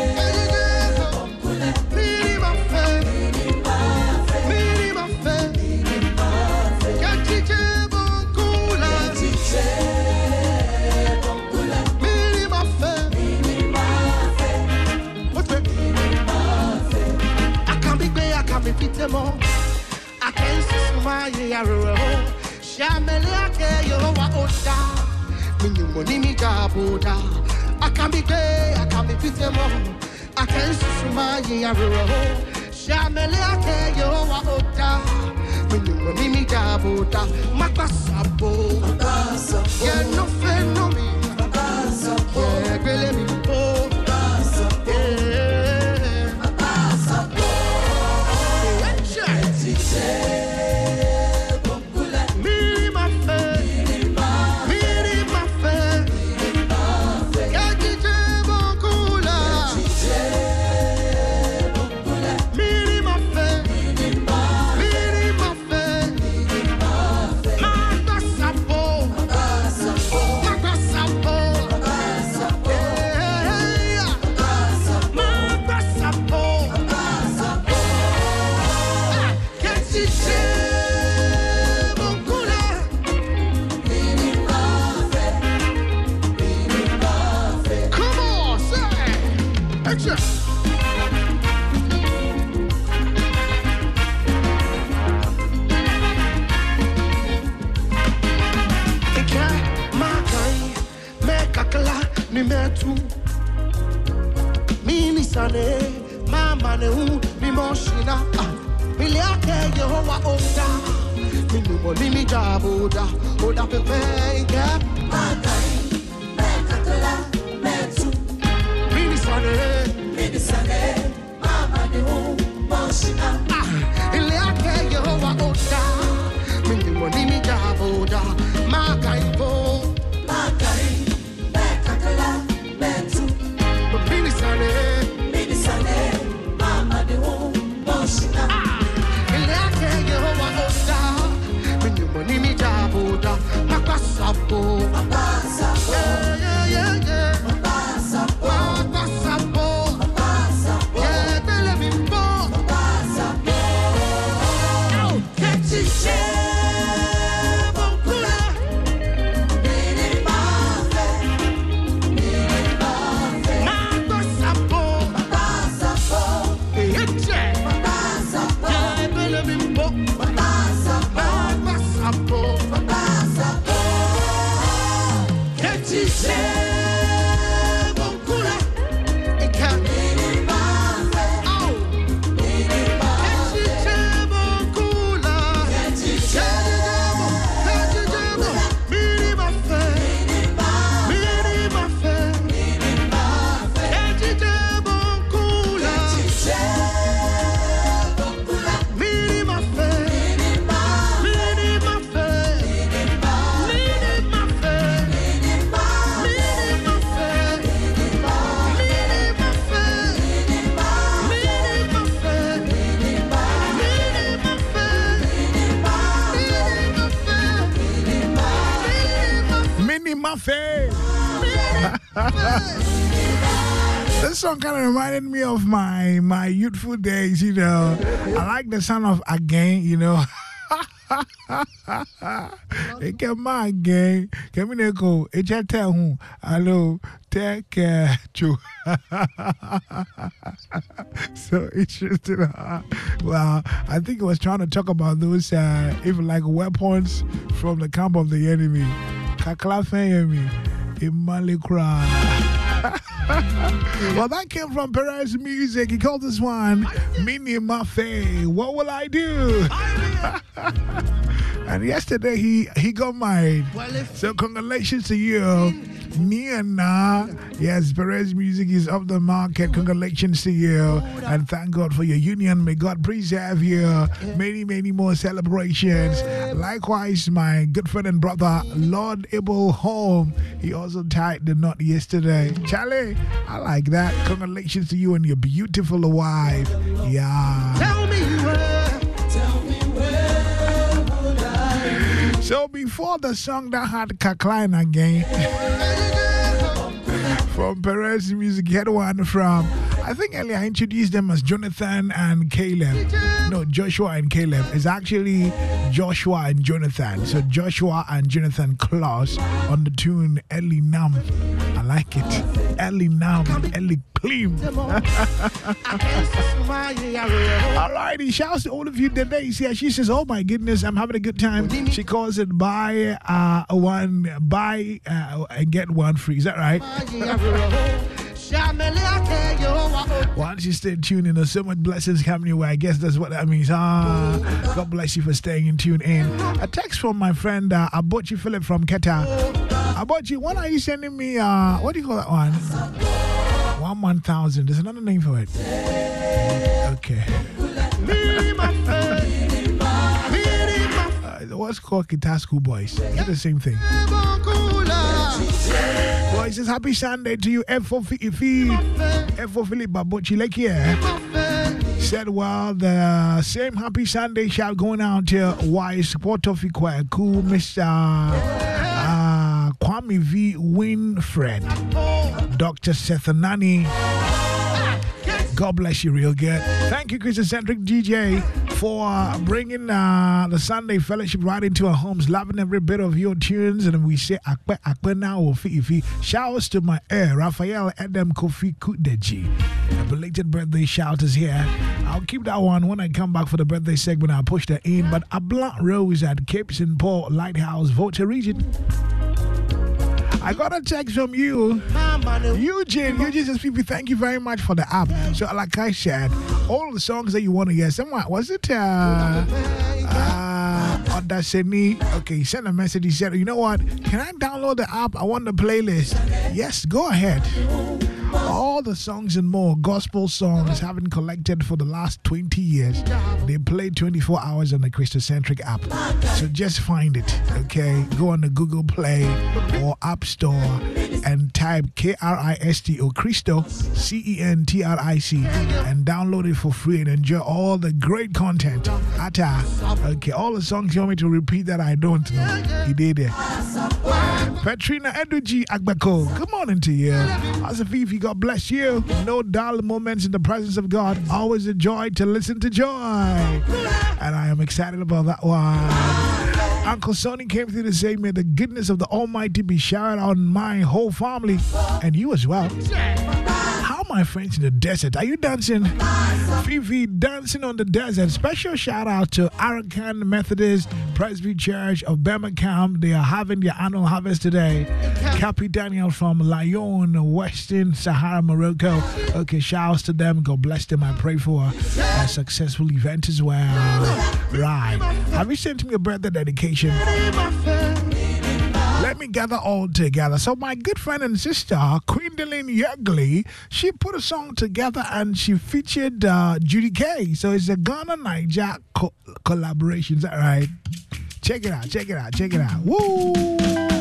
I can't see my yarrow. Shamelake, you are Oda. When you money me jaboda. I can't be gay, I can't be pitemo. I can't see my yarrow. Shamelake, you are Oda. When you money me jaboda. Makasabo. Yeah, no friend, no me. Yeah, really me. Oh, Mama ne u mi moshina miliake Yehowa oda minu mo limi jaboda oda pepe ya makai mekatola metu mini sane mini sane mama ne u moshina miliake Yehowa oda minu mo limi jaboda makai bo makai mekatola metu mini sane Mapasapo, Mapasapo, yeah, yeah, yeah, Mapasapo, Mapasapo, Mapasapo, yeah, tell me more, Mapasapo. Oh, catch it, share, Bonkula, Mini Mafe, Mini Mafe, Mapasapo, Mapasapo, hit it, Mapasapo, yeah, tell me more, Mapasapo, Mapasapo. This song kind of reminded me of my my youthful days, you know. I like the sound of again, you know. It came my again. Come in go. It just tell who. Hello, take care. So interesting. Well, I think it was trying to talk about those, uh, even like weapons from the camp of the enemy. Kakla Fayemi. Imali cry. Well, that came from Perez Music. He called this one Mini Mafe. What will I do? And yesterday he, he got married. So congratulations to you. Niana. Yes, Perez Music is off the market. Congratulations to you. And thank God for your union. May God preserve you. Many, many more celebrations. Likewise, my good friend and brother, Lord Abel Home. He also tied the knot yesterday. Charlie, I like that. Congratulations to you and your beautiful wife. Yeah. Tell me where. Tell me where would I? So before the song that had Kakline again, from Perez Music, had one from, I think earlier I introduced them as Jonathan and Caleb. No, Joshua and Caleb. It's actually Joshua and Jonathan. So Joshua and Jonathan Claus on the tune Ellie Nam. I like it. Ellie Nam, Ellie Clean. Alrighty, shouts to all of you today. Yeah, she says, oh my goodness, I'm having a good time. She calls it buy uh, one, buy uh, and get one free. Is that right? Once you stay tuned in, there's so much blessings coming your way. I guess that's what that means. Ah, God bless you for staying in tune in. A text from my friend uh, Abochi Philip from Keta. Abochi, when are you sending me? Uh, what do you call that one? One one thousand. There's another name for it. Okay. uh, what's called Guitar School Boys? It's the same thing. Well, he says, happy Sunday to you, F O F O Philip Babochi Lake here. Said, well, the same happy Sunday shout going out to Wise Portofi Cool, Mister Uh, Kwame V. Winfred, Doctor Sethanani. God bless you real good. Thank you, Christocentric D J, for uh, bringing uh, the Sunday Fellowship right into our homes, loving every bit of your tunes. And we say, Akpe, Akpe now, Fifi. Shouts to my heir, Raphael Adam Kofi Kudeji. A belated birthday shout is here. I'll keep that one when I come back for the birthday segment. I'll push that in. But a blunt rose at Cape Saint Paul Lighthouse, Volta region. I got a text from you, Eugene. Eugene says, P P, thank you very much for the app. So, like I said, all the songs that you want to hear, someone, was it uh, uh, Odaseni? Okay, he sent a message. He said, you know what? Can I download the app? I want the playlist. Yes, go ahead. All the songs and more, gospel songs, having collected for the last twenty years. They play twenty-four hours on the Christocentric app. So just find it, okay? Go on the Google Play or App Store and type K R I S T O, Christo, C E N T R I C, and download it for free and enjoy all the great content. Ata, okay, all the songs you want me to repeat that I don't know. You did it. Petrina Eduji Agbako, good morning to you. As a Fifi, God bless you. No dull moments in the presence of God. Always a joy to listen to joy. And I am excited about that one. Uncle Sonny came through to say, may the goodness of the Almighty be showered on my whole family and you as well. How are my friends in the desert? Are you dancing? Fifi dancing on the desert. Special shout out to Arakan Methodist Presby Church of Birmingham. They are having their annual harvest today. Cappy Daniel from Lyon, Western Sahara, Morocco. Okay, shouts to them. God bless them. I pray for a successful event as well. Right. Have you sent me a birthday dedication? Let me gather all together. So my good friend and sister, Quindalyn Yegley, she put a song together and she featured uh, Judy K. So it's a Ghana-Niger co- collaboration. Is that right? Check it out, check it out, check it out. Woo!